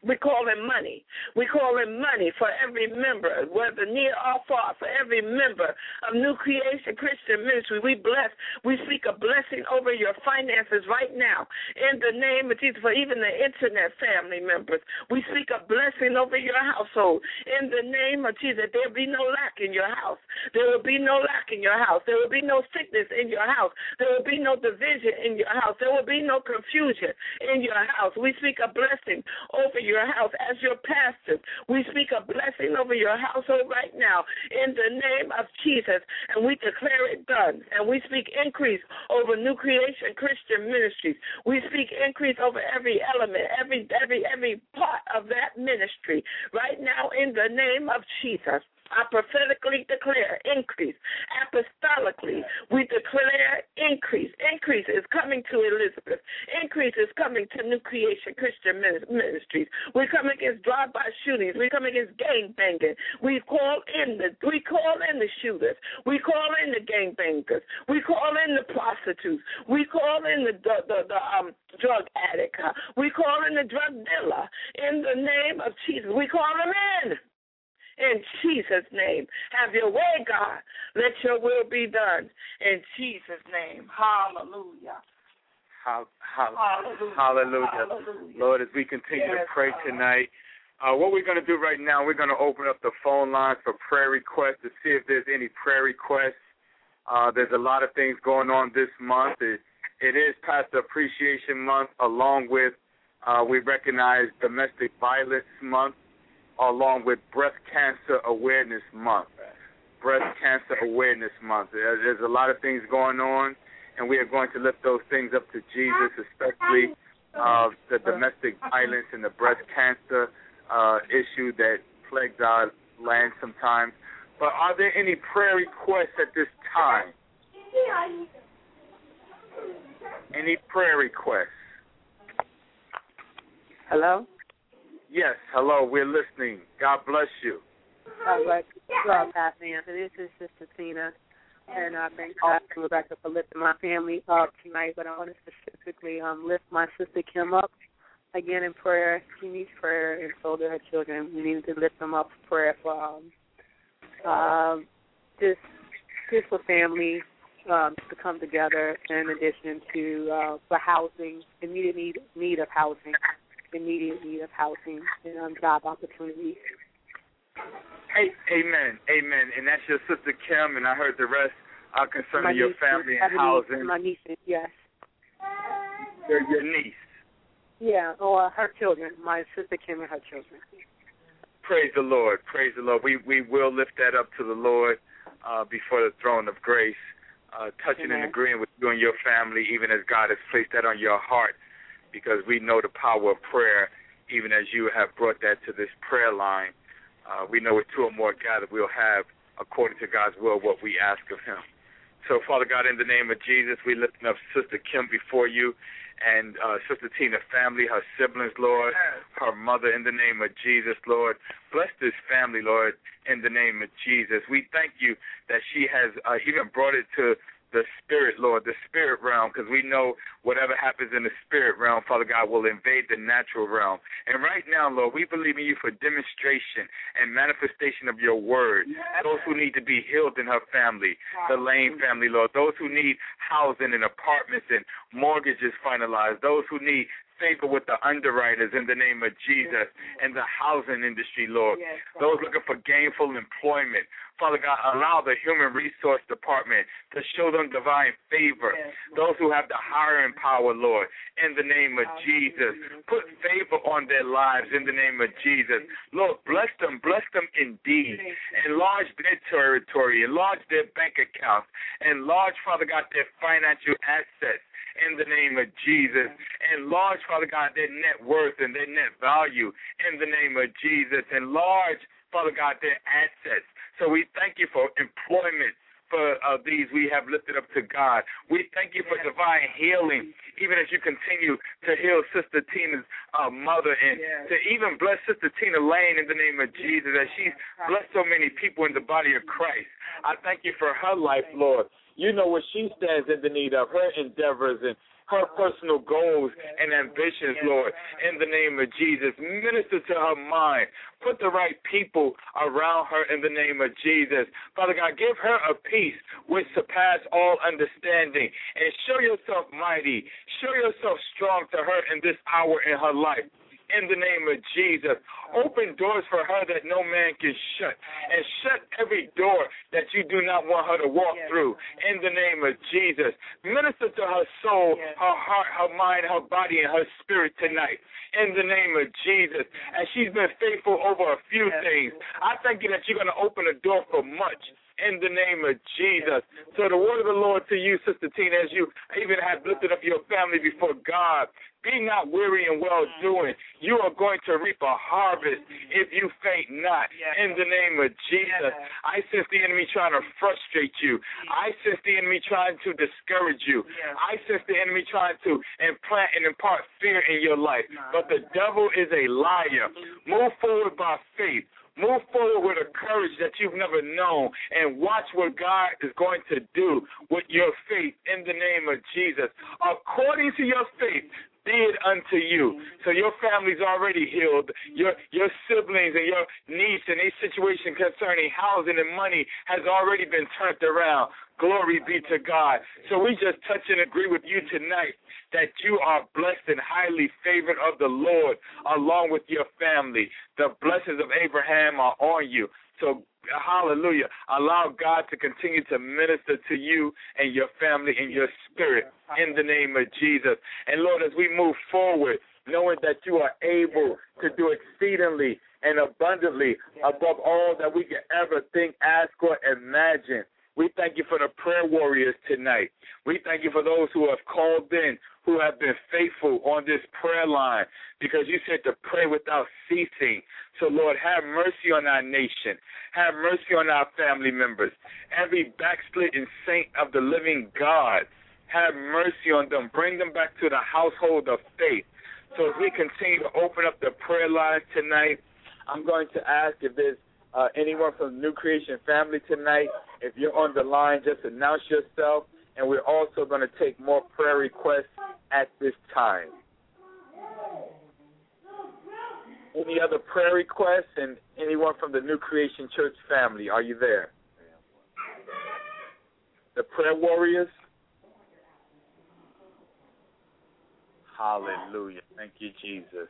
We call in money. We call in money for every member, whether near or far, for every member of New Creation Christian Ministry. We bless, we speak a blessing over your finances right now in the name of Jesus, for even the internet family members. We speak a blessing over your household in the name of Jesus. There will be no lack in your house. There will be no lack in your house. There will be no sickness in your house. There will be no division in your house. There will be no confusion in your house. We speak a blessing over your house as your pastors. We speak a blessing over your household right now in the name of Jesus, and we declare it done. And we speak increase over New Creation Christian Ministries. We speak increase over every element, every every every part of that ministry right now in the name of Jesus. I prophetically declare increase. Apostolically, we declare increase. Increase is coming to Elizabeth. Increase is coming to New Creation Christian Ministries. We come against drive-by shootings. We come against gang banging. We call in the we call in the shooters. We call in the gang bangers. We call in the prostitutes. We call in the the, the, the um drug addict. We call in the drug dealer. In the name of Jesus, we call them in. In Jesus' name, have your way, God. Let your will be done. In Jesus' name, hallelujah. Hallelujah. Hallelujah. Hallelujah. Hallelujah. Lord, as we continue yes, to pray God. tonight, uh, what we're going to do right now, we're going to open up the phone lines for prayer requests to see if there's any prayer requests. Uh, there's a lot of things going on this month. It, it is Pastor Appreciation Month, along with uh, we recognize Domestic Violence Month, along with Breast Cancer Awareness Month. Breast Cancer Awareness Month. There's a lot of things going on, and we are going to lift those things up to Jesus, especially uh, the domestic violence and the breast cancer uh, issue that plagues our land sometimes. But are there any prayer requests at this time? Any prayer requests? Hello? Yes, hello, we're listening. God bless you. God bless you. Hello, Pastor Anthony. This is Sister Tina, and I thank God and Rebecca for lifting my family up tonight, but I want to specifically um, lift my sister Kim up again in prayer. She needs prayer, and so do her children. We need to lift them up for prayer for um, um, just, just for family um, to come together, in addition to uh, for housing, immediate need, need of housing. immediate need of housing and um, job opportunities. Hey, amen, amen. And that's your sister Kim, and I heard the rest uh, concerning your family and housing. My nieces, yes. Your, your niece. Yeah, or her children, my sister Kim and her children. Praise the Lord, praise the Lord. We we will lift that up to the Lord uh, before the throne of grace, uh, touching Amen. and agreeing with you and your family, even as God has placed that on your heart, because we know the power of prayer, even as you have brought that to this prayer line. Uh, we know with two or more gathered, we'll have, according to God's will, what we ask of him. So, Father God, in the name of Jesus, we lift up Sister Kim before you and uh, Sister Tina family, her siblings, Lord, her mother, in the name of Jesus, Lord. Bless this family, Lord, in the name of Jesus. We thank you that she has uh, even brought it to the spirit, Lord, the spirit realm, because we know whatever happens in the spirit realm, Father God, will invade the natural realm. And right now, Lord, we believe in you for demonstration and manifestation of your word. Yes. Those who need to be healed in her family, the Lane family, Lord, those who need housing and apartments and mortgages finalized, those who need favor with the underwriters in the name of Jesus, and the housing industry, Lord. Yes, those looking for gainful employment. Father God, allow the human resource department to show them divine favor. Yes, those who have the hiring power, Lord, in the name of Jesus. Put favor on their lives in the name of Jesus. Lord, bless them, bless them indeed. Enlarge their territory, enlarge their bank accounts, enlarge, Father God, their financial assets. In the name of Jesus. Enlarge, Father God, their net worth and their net value in the name of Jesus. Enlarge, Father God, their assets. So we thank you for employment for uh, these we have lifted up to God. We thank you for divine healing, even as you continue to heal Sister Tina's uh, mother, and yes. to even bless Sister Tina Lane in the name of Jesus, as she's blessed so many people in the body of Christ. I thank you for her life, Lord. You know what she stands in the need of, her endeavors and, her personal goals and ambitions, Lord, in the name of Jesus. Minister to her mind. Put the right people around her in the name of Jesus. Father God, give her a peace which surpasses all understanding, and show yourself mighty. Show yourself strong to her in this hour in her life. In the name of Jesus, open doors for her that no man can shut, and shut every door that you do not want her to walk yes. through. In the name of Jesus, minister to her soul, yes. her heart, her mind, her body, and her spirit tonight. In the name of Jesus, and she's been faithful over a few yes. things. I thank you that you're going to open a door for much. In the name of Jesus. So the word of the Lord to you, Sister Tina, as you even have lifted up your family before God, be not weary in well-doing. You are going to reap a harvest if you faint not. In the name of Jesus. I sense the enemy trying to frustrate you. I sense the enemy trying to discourage you. I sense the enemy trying to implant and impart fear in your life. But the devil is a liar. Move forward by faith. Move forward with a courage that you've never known, and watch what God is going to do with your faith in the name of Jesus. According to your faith, be it unto you. So your family's already healed. Your your siblings and your niece and a situation concerning housing and money has already been turned around. Glory be to God. So we just touch and agree with you tonight that you are blessed and highly favored of the Lord along with your family. The blessings of Abraham are on you. So, hallelujah, allow God to continue to minister to you and your family and your spirit in the name of Jesus. And, Lord, as we move forward, knowing that you are able to do exceedingly and abundantly above all that we can ever think, ask, or imagine. We thank you for the prayer warriors tonight. We thank you for those who have called in, who have been faithful on this prayer line, because you said to pray without ceasing. So, Lord, have mercy on our nation. Have mercy on our family members. Every backslidden saint of the living God, have mercy on them. Bring them back to the household of faith. So as we continue to open up the prayer line tonight, I'm going to ask if there's Uh, anyone from the New Creation family tonight, if you're on the line, just announce yourself, and we're also going to take more prayer requests at this time. Any other prayer requests, and anyone from the New Creation Church family, are you there? The prayer warriors? Hallelujah. Thank you, Jesus.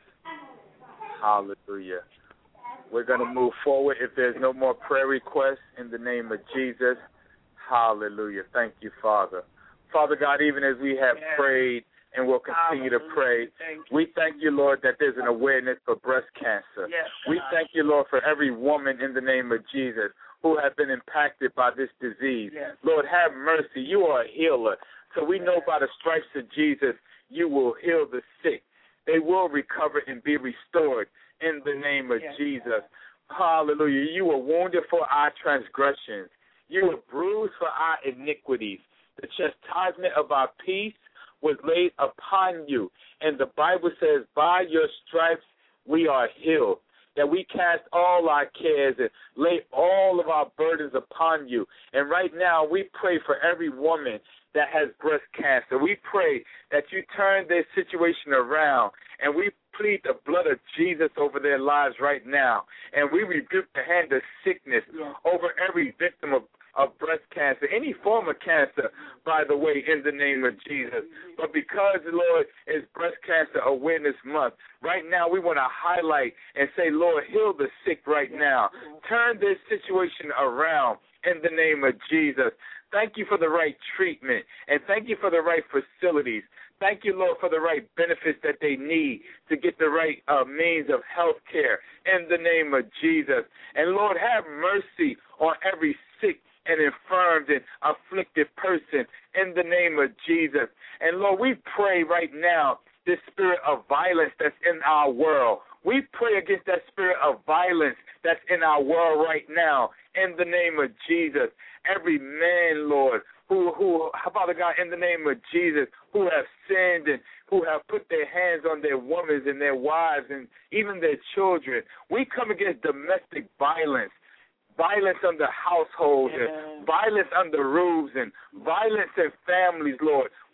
Hallelujah. We're going to move forward if there's no more prayer requests in the name of Jesus. Hallelujah. Thank you, Father. Father God, even as we have yes. prayed and will continue Hallelujah. to pray, thank we thank you, Lord, that there's an awareness for breast cancer. Yes, we thank you, Lord, for every woman in the name of Jesus who have been impacted by this disease. Yes. Lord, have mercy. You are a healer. So we know by the stripes of Jesus, you will heal the sick. They will recover and be restored. In the name of yes. Jesus. Hallelujah. You were wounded for our transgressions. You were bruised for our iniquities. The chastisement of our peace was laid upon you. And the Bible says, by your stripes we are healed. That we cast all our cares and lay all of our burdens upon you. And right now we pray for every woman that has breast cancer. We pray that you turn their situation around, and we plead the blood of Jesus over their lives right now. And we rebuke the hand of sickness over every victim of, of breast cancer, any form of cancer, by the way, in the name of Jesus. But because, Lord, it's Breast Cancer Awareness Month, right now we want to highlight and say, Lord, heal the sick right now. Turn this situation around in the name of Jesus. Thank you for the right treatment, and thank you for the right facilities. Thank you, Lord, for the right benefits that they need to get the right uh, means of health care in the name of Jesus. And, Lord, have mercy on every sick and infirmed and afflicted person in the name of Jesus. And, Lord, we pray right now this spirit of violence that's in our world. We pray against that spirit of violence that's in our world right now in the name of Jesus. Every man, Lord, who, who, Father God, in the name of Jesus, who have sinned and who have put their hands on their women and their wives and even their children. We come against domestic violence, violence under households, and violence under roofs, and violence in families, Lord.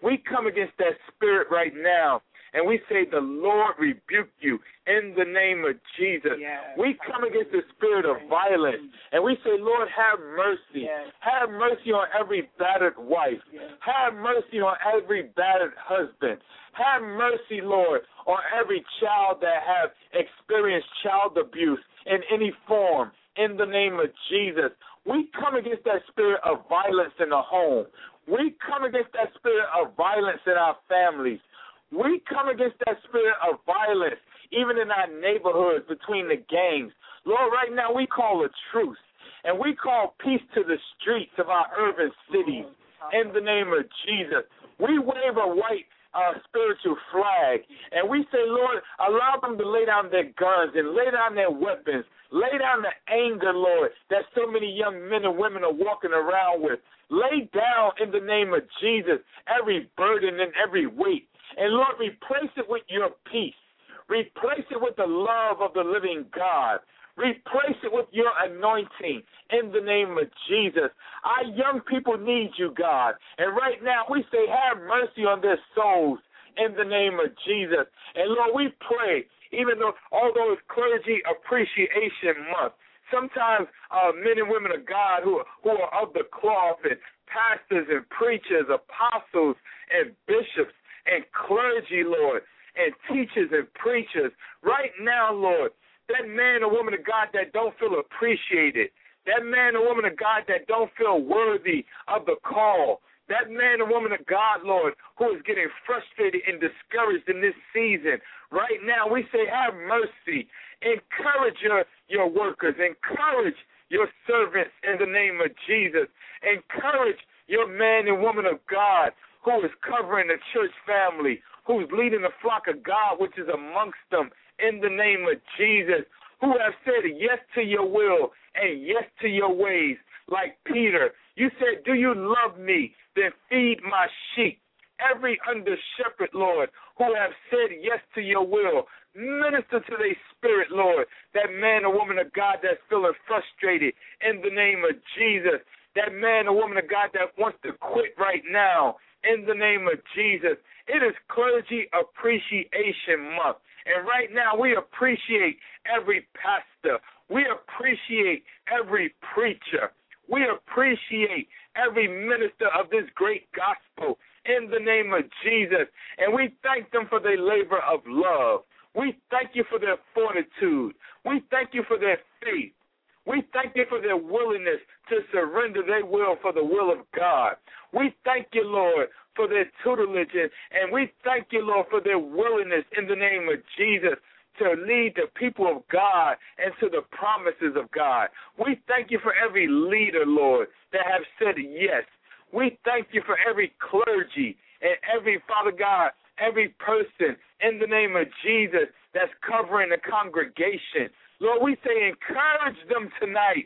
We come against that spirit right now, and we say, the Lord rebuke you in the name of Jesus. Yes. We come against the spirit of violence, and we say, Lord, have mercy. Yes. Have mercy on every battered wife. Yes. Have mercy on every battered husband. Have mercy, Lord, on every child that have experienced child abuse in any form in the name of Jesus. We come against that spirit of violence in the home. We come against that spirit of violence in our families. We come against that spirit of violence, even in our neighborhoods, between the gangs. Lord, right now we call a truce, and we call peace to the streets of our urban cities in the name of Jesus. We wave a white uh, spiritual flag, and we say, Lord, allow them to lay down their guns and lay down their weapons, lay down the anger, Lord, that so many young men and women are walking around with. Lay down in the name of Jesus every burden and every weight. And, Lord, replace it with your peace. Replace it with the love of the living God. Replace it with your anointing in the name of Jesus. Our young people need you, God. And right now we say, have mercy on their souls in the name of Jesus. And, Lord, we pray, even though, although it's Clergy Appreciation Month, sometimes uh, men and women of God who, who are of the cloth, and pastors and preachers, apostles and bishops, and clergy, Lord, and teachers and preachers. Right now, Lord, that man or woman of God that don't feel appreciated, that man or woman of God that don't feel worthy of the call, that man or woman of God, Lord, who is getting frustrated and discouraged in this season, right now we say, have mercy. Encourage your, your workers. Encourage your servants in the name of Jesus. Encourage your man and woman of God who is covering the church family, who's leading the flock of God, which is amongst them, in the name of Jesus, who have said yes to your will and yes to your ways. Like Peter, you said, do you love me? Then feed my sheep. Every under shepherd, Lord, who have said yes to your will, minister to their spirit, Lord, that man or woman of God that's feeling frustrated in the name of Jesus, that man or woman of God that wants to quit right now, in the name of Jesus. It is Clergy Appreciation Month. And right now we appreciate every pastor. We appreciate every preacher. We appreciate every minister of this great gospel in the name of Jesus. And we thank them for their labor of love. We thank you for their fortitude. We thank you for their faith. We thank you for their willingness to surrender their will for the will of God. We thank you, Lord, for their tutelage, and we thank you, Lord, for their willingness in the name of Jesus to lead the people of God into the promises of God. We thank you for every leader, Lord, that have said yes. We thank you for every clergy and every, Father God, every person in the name of Jesus that's covering the congregation. Lord, we say encourage them tonight,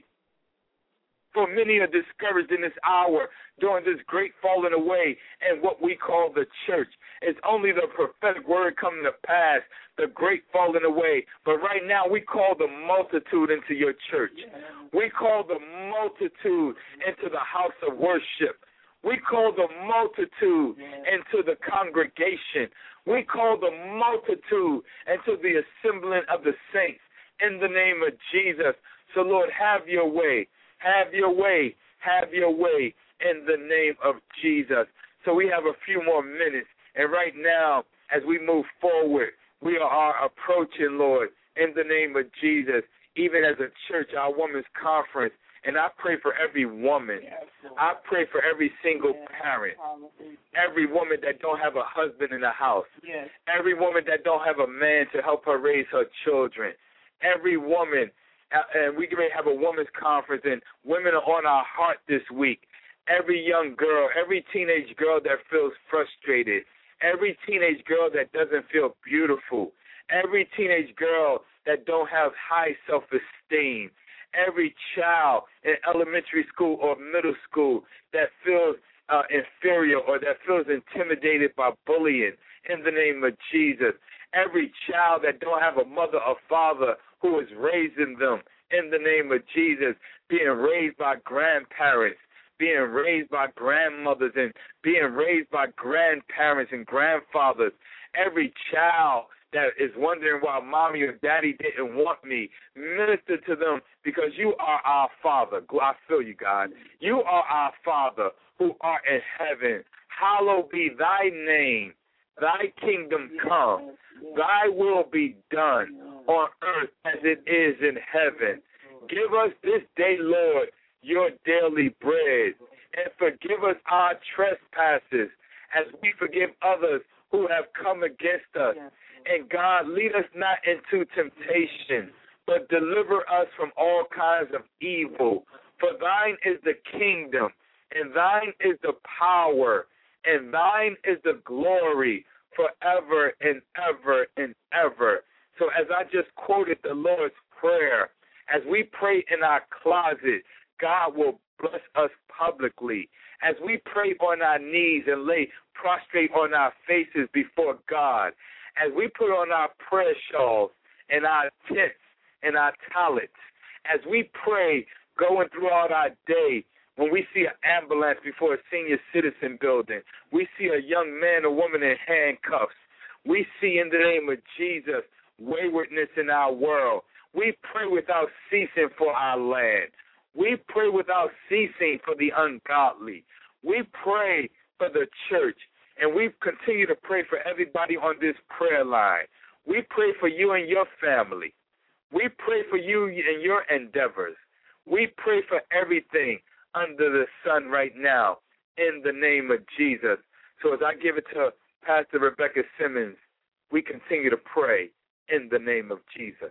for many are discouraged in this hour during this great falling away and what we call the church. It's only the prophetic word coming to pass, the great falling away. But right now we call the multitude into your church. We call the multitude into the house of worship. We call the multitude into the congregation. We call the multitude into the assembling of the saints in the name of Jesus. So, Lord, have your way. Have your way. Have your way in the name of Jesus. So we have a few more minutes. And right now, as we move forward, we are approaching, Lord, in the name of Jesus, even as a church, our women's conference. And I pray for every woman. Yes, I pray for every single yes, parent, every woman that don't have a husband in the house, yes, every woman that don't have a man to help her raise her children, every woman, and we may have a women's conference, and women are on our heart this week. Every young girl, every teenage girl that feels frustrated, every teenage girl that doesn't feel beautiful, every teenage girl that don't have high self-esteem, every child in elementary school or middle school that feels uh, inferior or that feels intimidated by bullying, in the name of Jesus. Every child that don't have a mother or father who is raising them, in the name of Jesus, being raised by grandparents. being raised by grandmothers and being raised by grandparents and grandfathers. Every child that is wondering why mommy or daddy didn't want me, minister to them because you are our Father. I feel you, God. You are our Father who art in heaven. Hallowed be thy name. Thy kingdom come. Thy will be done on earth as it is in heaven. Give us this day, Lord, your daily bread, and forgive us our trespasses as we forgive others who have come against us. And God, lead us not into temptation, but deliver us from all kinds of evil. For thine is the kingdom, and thine is the power, and thine is the glory forever and ever and ever. So as I just quoted the Lord's Prayer, as we pray in our closet, God will bless us publicly. As we pray on our knees and lay prostrate on our faces before God, as we put on our prayer shawls and our tents and our talents, as we pray going throughout our day, when we see an ambulance before a senior citizen building, we see a young man or woman in handcuffs, we see in the name of Jesus waywardness in our world. We pray without ceasing for our land. We pray without ceasing for the ungodly. We pray for the church, and we continue to pray for everybody on this prayer line. We pray for you and your family. We pray for you and your endeavors. We pray for everything under the sun right now in the name of Jesus. So as I give it to Pastor Rebecca Simmons, we continue to pray in the name of Jesus.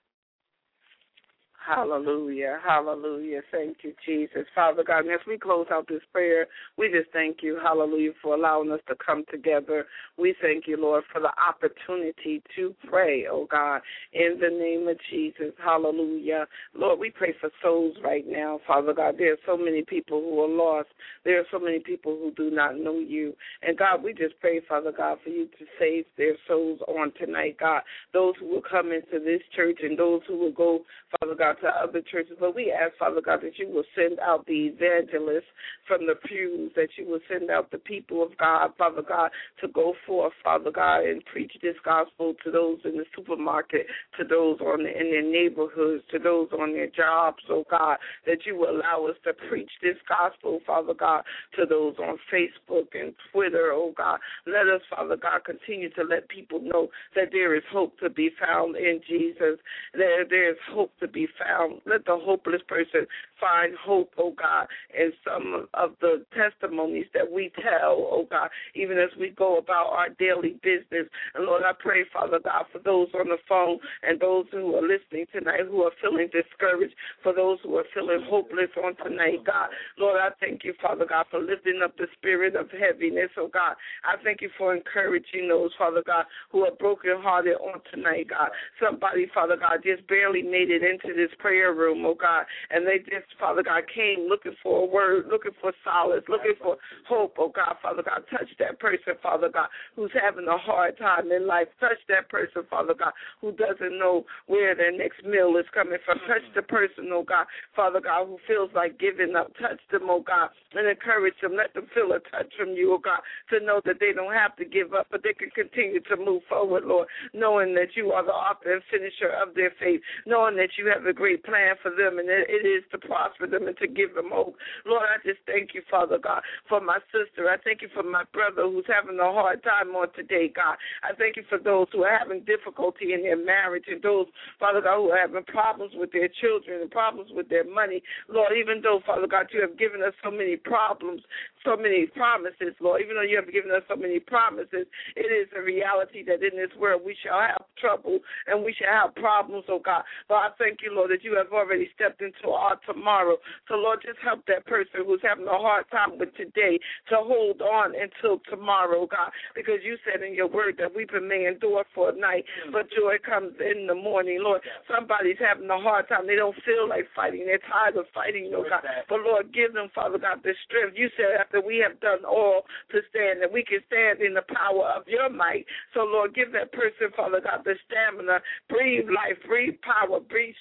Hallelujah, hallelujah. Thank you, Jesus. Father God, and as we close out this prayer, we just thank you, hallelujah, for allowing us to come together. We thank you, Lord, for the opportunity to pray, oh God, in the name of Jesus. Hallelujah. Lord, we pray for souls right now, Father God. There are so many people who are lost. There are so many people who do not know you. And God, we just pray, Father God, for you to save their souls on tonight, God. Those who will come into this church and those who will go, Father God, to other churches, but we ask, Father God, that you will send out the evangelists from the pews, that you will send out the people of God, Father God, to go forth, Father God, and preach this gospel to those in the supermarket, to those on the, in their neighborhoods, to those on their jobs, oh God, that you will allow us to preach this gospel, Father God, to those on Facebook and Twitter, oh God. Let us, Father God, continue to let people know that there is hope to be found in Jesus, that there is hope to be found. Let the hopeless person find hope, oh God, in some of the testimonies that we tell, oh God, even as we go about our daily business. And Lord, I pray, Father God, for those on the phone and those who are listening tonight who are feeling discouraged, for those who are feeling hopeless on tonight, God. Lord, I thank you, Father God, for lifting up the spirit of heaviness, oh God. I thank you for encouraging those, Father God, who are brokenhearted on tonight, God. Somebody, Father God, just barely made it into this prayer room, oh God, and they just, Father God, came looking for a word, looking for solace, looking for hope, oh God. Father God, touch that person, Father God, who's having a hard time in life. Touch that person, Father God, who doesn't know where their next meal is coming from. Touch the person, oh God, Father God, who feels like giving up. Touch them, oh God, and encourage them. Let them feel a touch from you, oh God, to know that they don't have to give up, but they can continue to move forward, Lord, knowing that you are the author and finisher of their faith, knowing that you have a great plan for them, and it is to prosper them and to give them hope. Lord, I just thank you, Father God, for my sister. I thank you for my brother who's having a hard time on today, God. I thank you for those who are having difficulty in their marriage and those, Father God, who are having problems with their children and problems with their money. Lord, even though, Father God, you have given us so many problems, so many promises, Lord, even though you have given us so many promises, it is a reality that in this world we shall have trouble and we shall have problems, oh God. But I thank you, Lord, that you have already stepped into our tomorrow. So, Lord, just help that person who's having a hard time with today to hold on until tomorrow, God, because you said in your word that weeping may endure for a night, but joy comes in the morning. Lord, somebody's having a hard time. They don't feel like fighting. They're tired of fighting, oh God. But, Lord, give them, Father God, the strength. You said after we have done all to stand, that we can stand in the power of your might. So, Lord, give that person, Father God, the stamina. Breathe life, breathe power, breathe strength.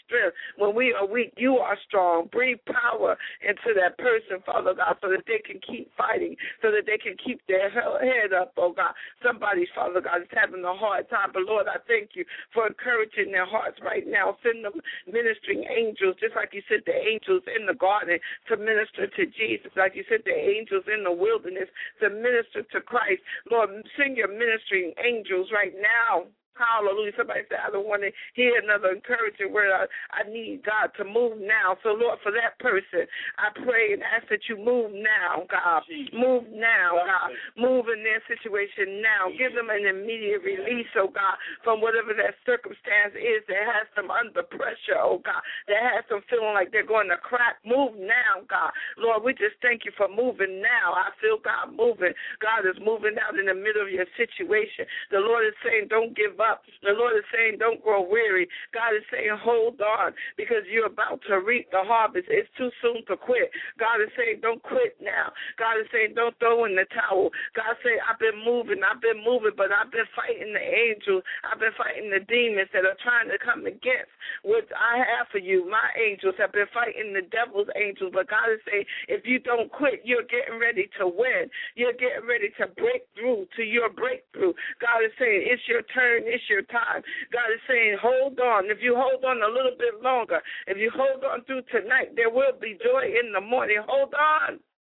When we are weak, you are strong. Breathe power into that person, Father God, so that they can keep fighting, so that they can keep their head up, oh God. Somebody, Father God, is having a hard time, but Lord, I thank you for encouraging their hearts right now. Send them ministering angels, just like you said, the angels in the garden to minister to Jesus, like you said, the angels in the wilderness to minister to Christ. Lord, send your ministering angels right now. Hallelujah. Somebody said, I don't want to hear another encouraging word. I, I need God to move now. So, Lord, for that person, I pray and ask that you move now, God. Move now, God. Move in their situation now. Give them an immediate release, oh God, from whatever that circumstance is that has them under pressure, oh God, that has them feeling like they're going to crack. Move now, God. Lord, we just thank you for moving now. I feel God moving. God is moving out in the middle of your situation. The Lord is saying, don't give up. The Lord is saying, don't grow weary. God is saying, hold on, because you're about to reap the harvest. It's too soon to quit. God is saying, don't quit now. God is saying, don't throw in the towel. God is saying, I've been moving, I've been moving, but I've been fighting the angels. I've been fighting the demons that are trying to come against what I have for you. My angels have been fighting the devil's angels, but God is saying, if you don't quit, you're getting ready to win. You're getting ready to break through to your breakthrough. God is saying, it's your turn. It's your time. God is saying, hold on. If you hold on a little bit longer, if you hold on through tonight, there will be joy in the morning. Hold on.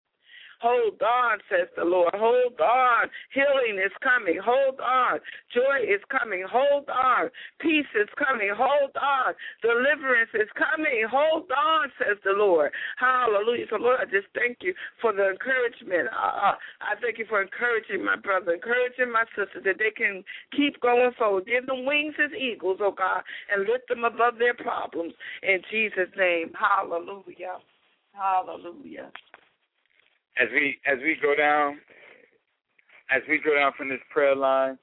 Hold on, says the Lord. Hold on. Healing is coming. Hold on. Joy is coming. Hold on. Peace is coming. Hold on. Deliverance is coming. Hold on, says the Lord. Hallelujah. So, Lord, I just thank you for the encouragement. Uh, I thank you for encouraging my brother, encouraging my sister, that they can keep going forward. Give them wings as eagles, oh God, and lift them above their problems. In Jesus' name. Hallelujah. Hallelujah. As we as we go down, as we go down from this prayer line,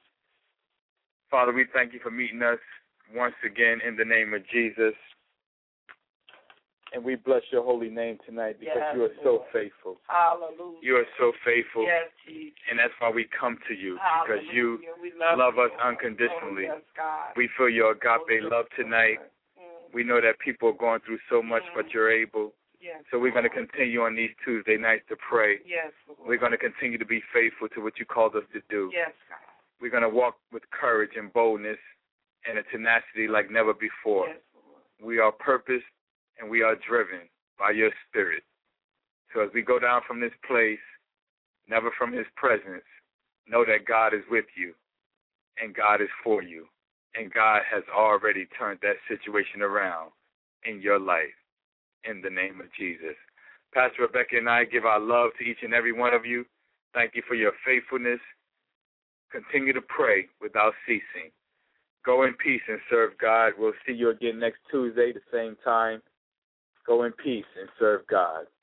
Father, we thank you for meeting us once again in the name of Jesus. And we bless your holy name tonight because yes, you are so faithful. Hallelujah. You are so faithful. Yes, Jesus. And that's why we come to you, Hallelujah. because you we love, love you, us unconditionally. Oh, yes, God. We feel your agape oh, love tonight. Mm. We know that people are going through so much, Mm. but you're able. Yes. So we're going to continue on these Tuesday nights to pray. Yes. We're going to continue to be faithful to what you called us to do. Yes, God. We're going to walk with courage and boldness and a tenacity like never before. Yes, we are purposed and we are driven by your spirit. So as we go down from this place, never from his presence, know that God is with you and God is for you. And God has already turned that situation around in your life. In the name of Jesus. Pastor Rebecca and I give our love to each and every one of you. Thank you for your faithfulness. Continue to pray without ceasing. Go in peace and serve God. We'll see you again next Tuesday, the same time. Go in peace and serve God.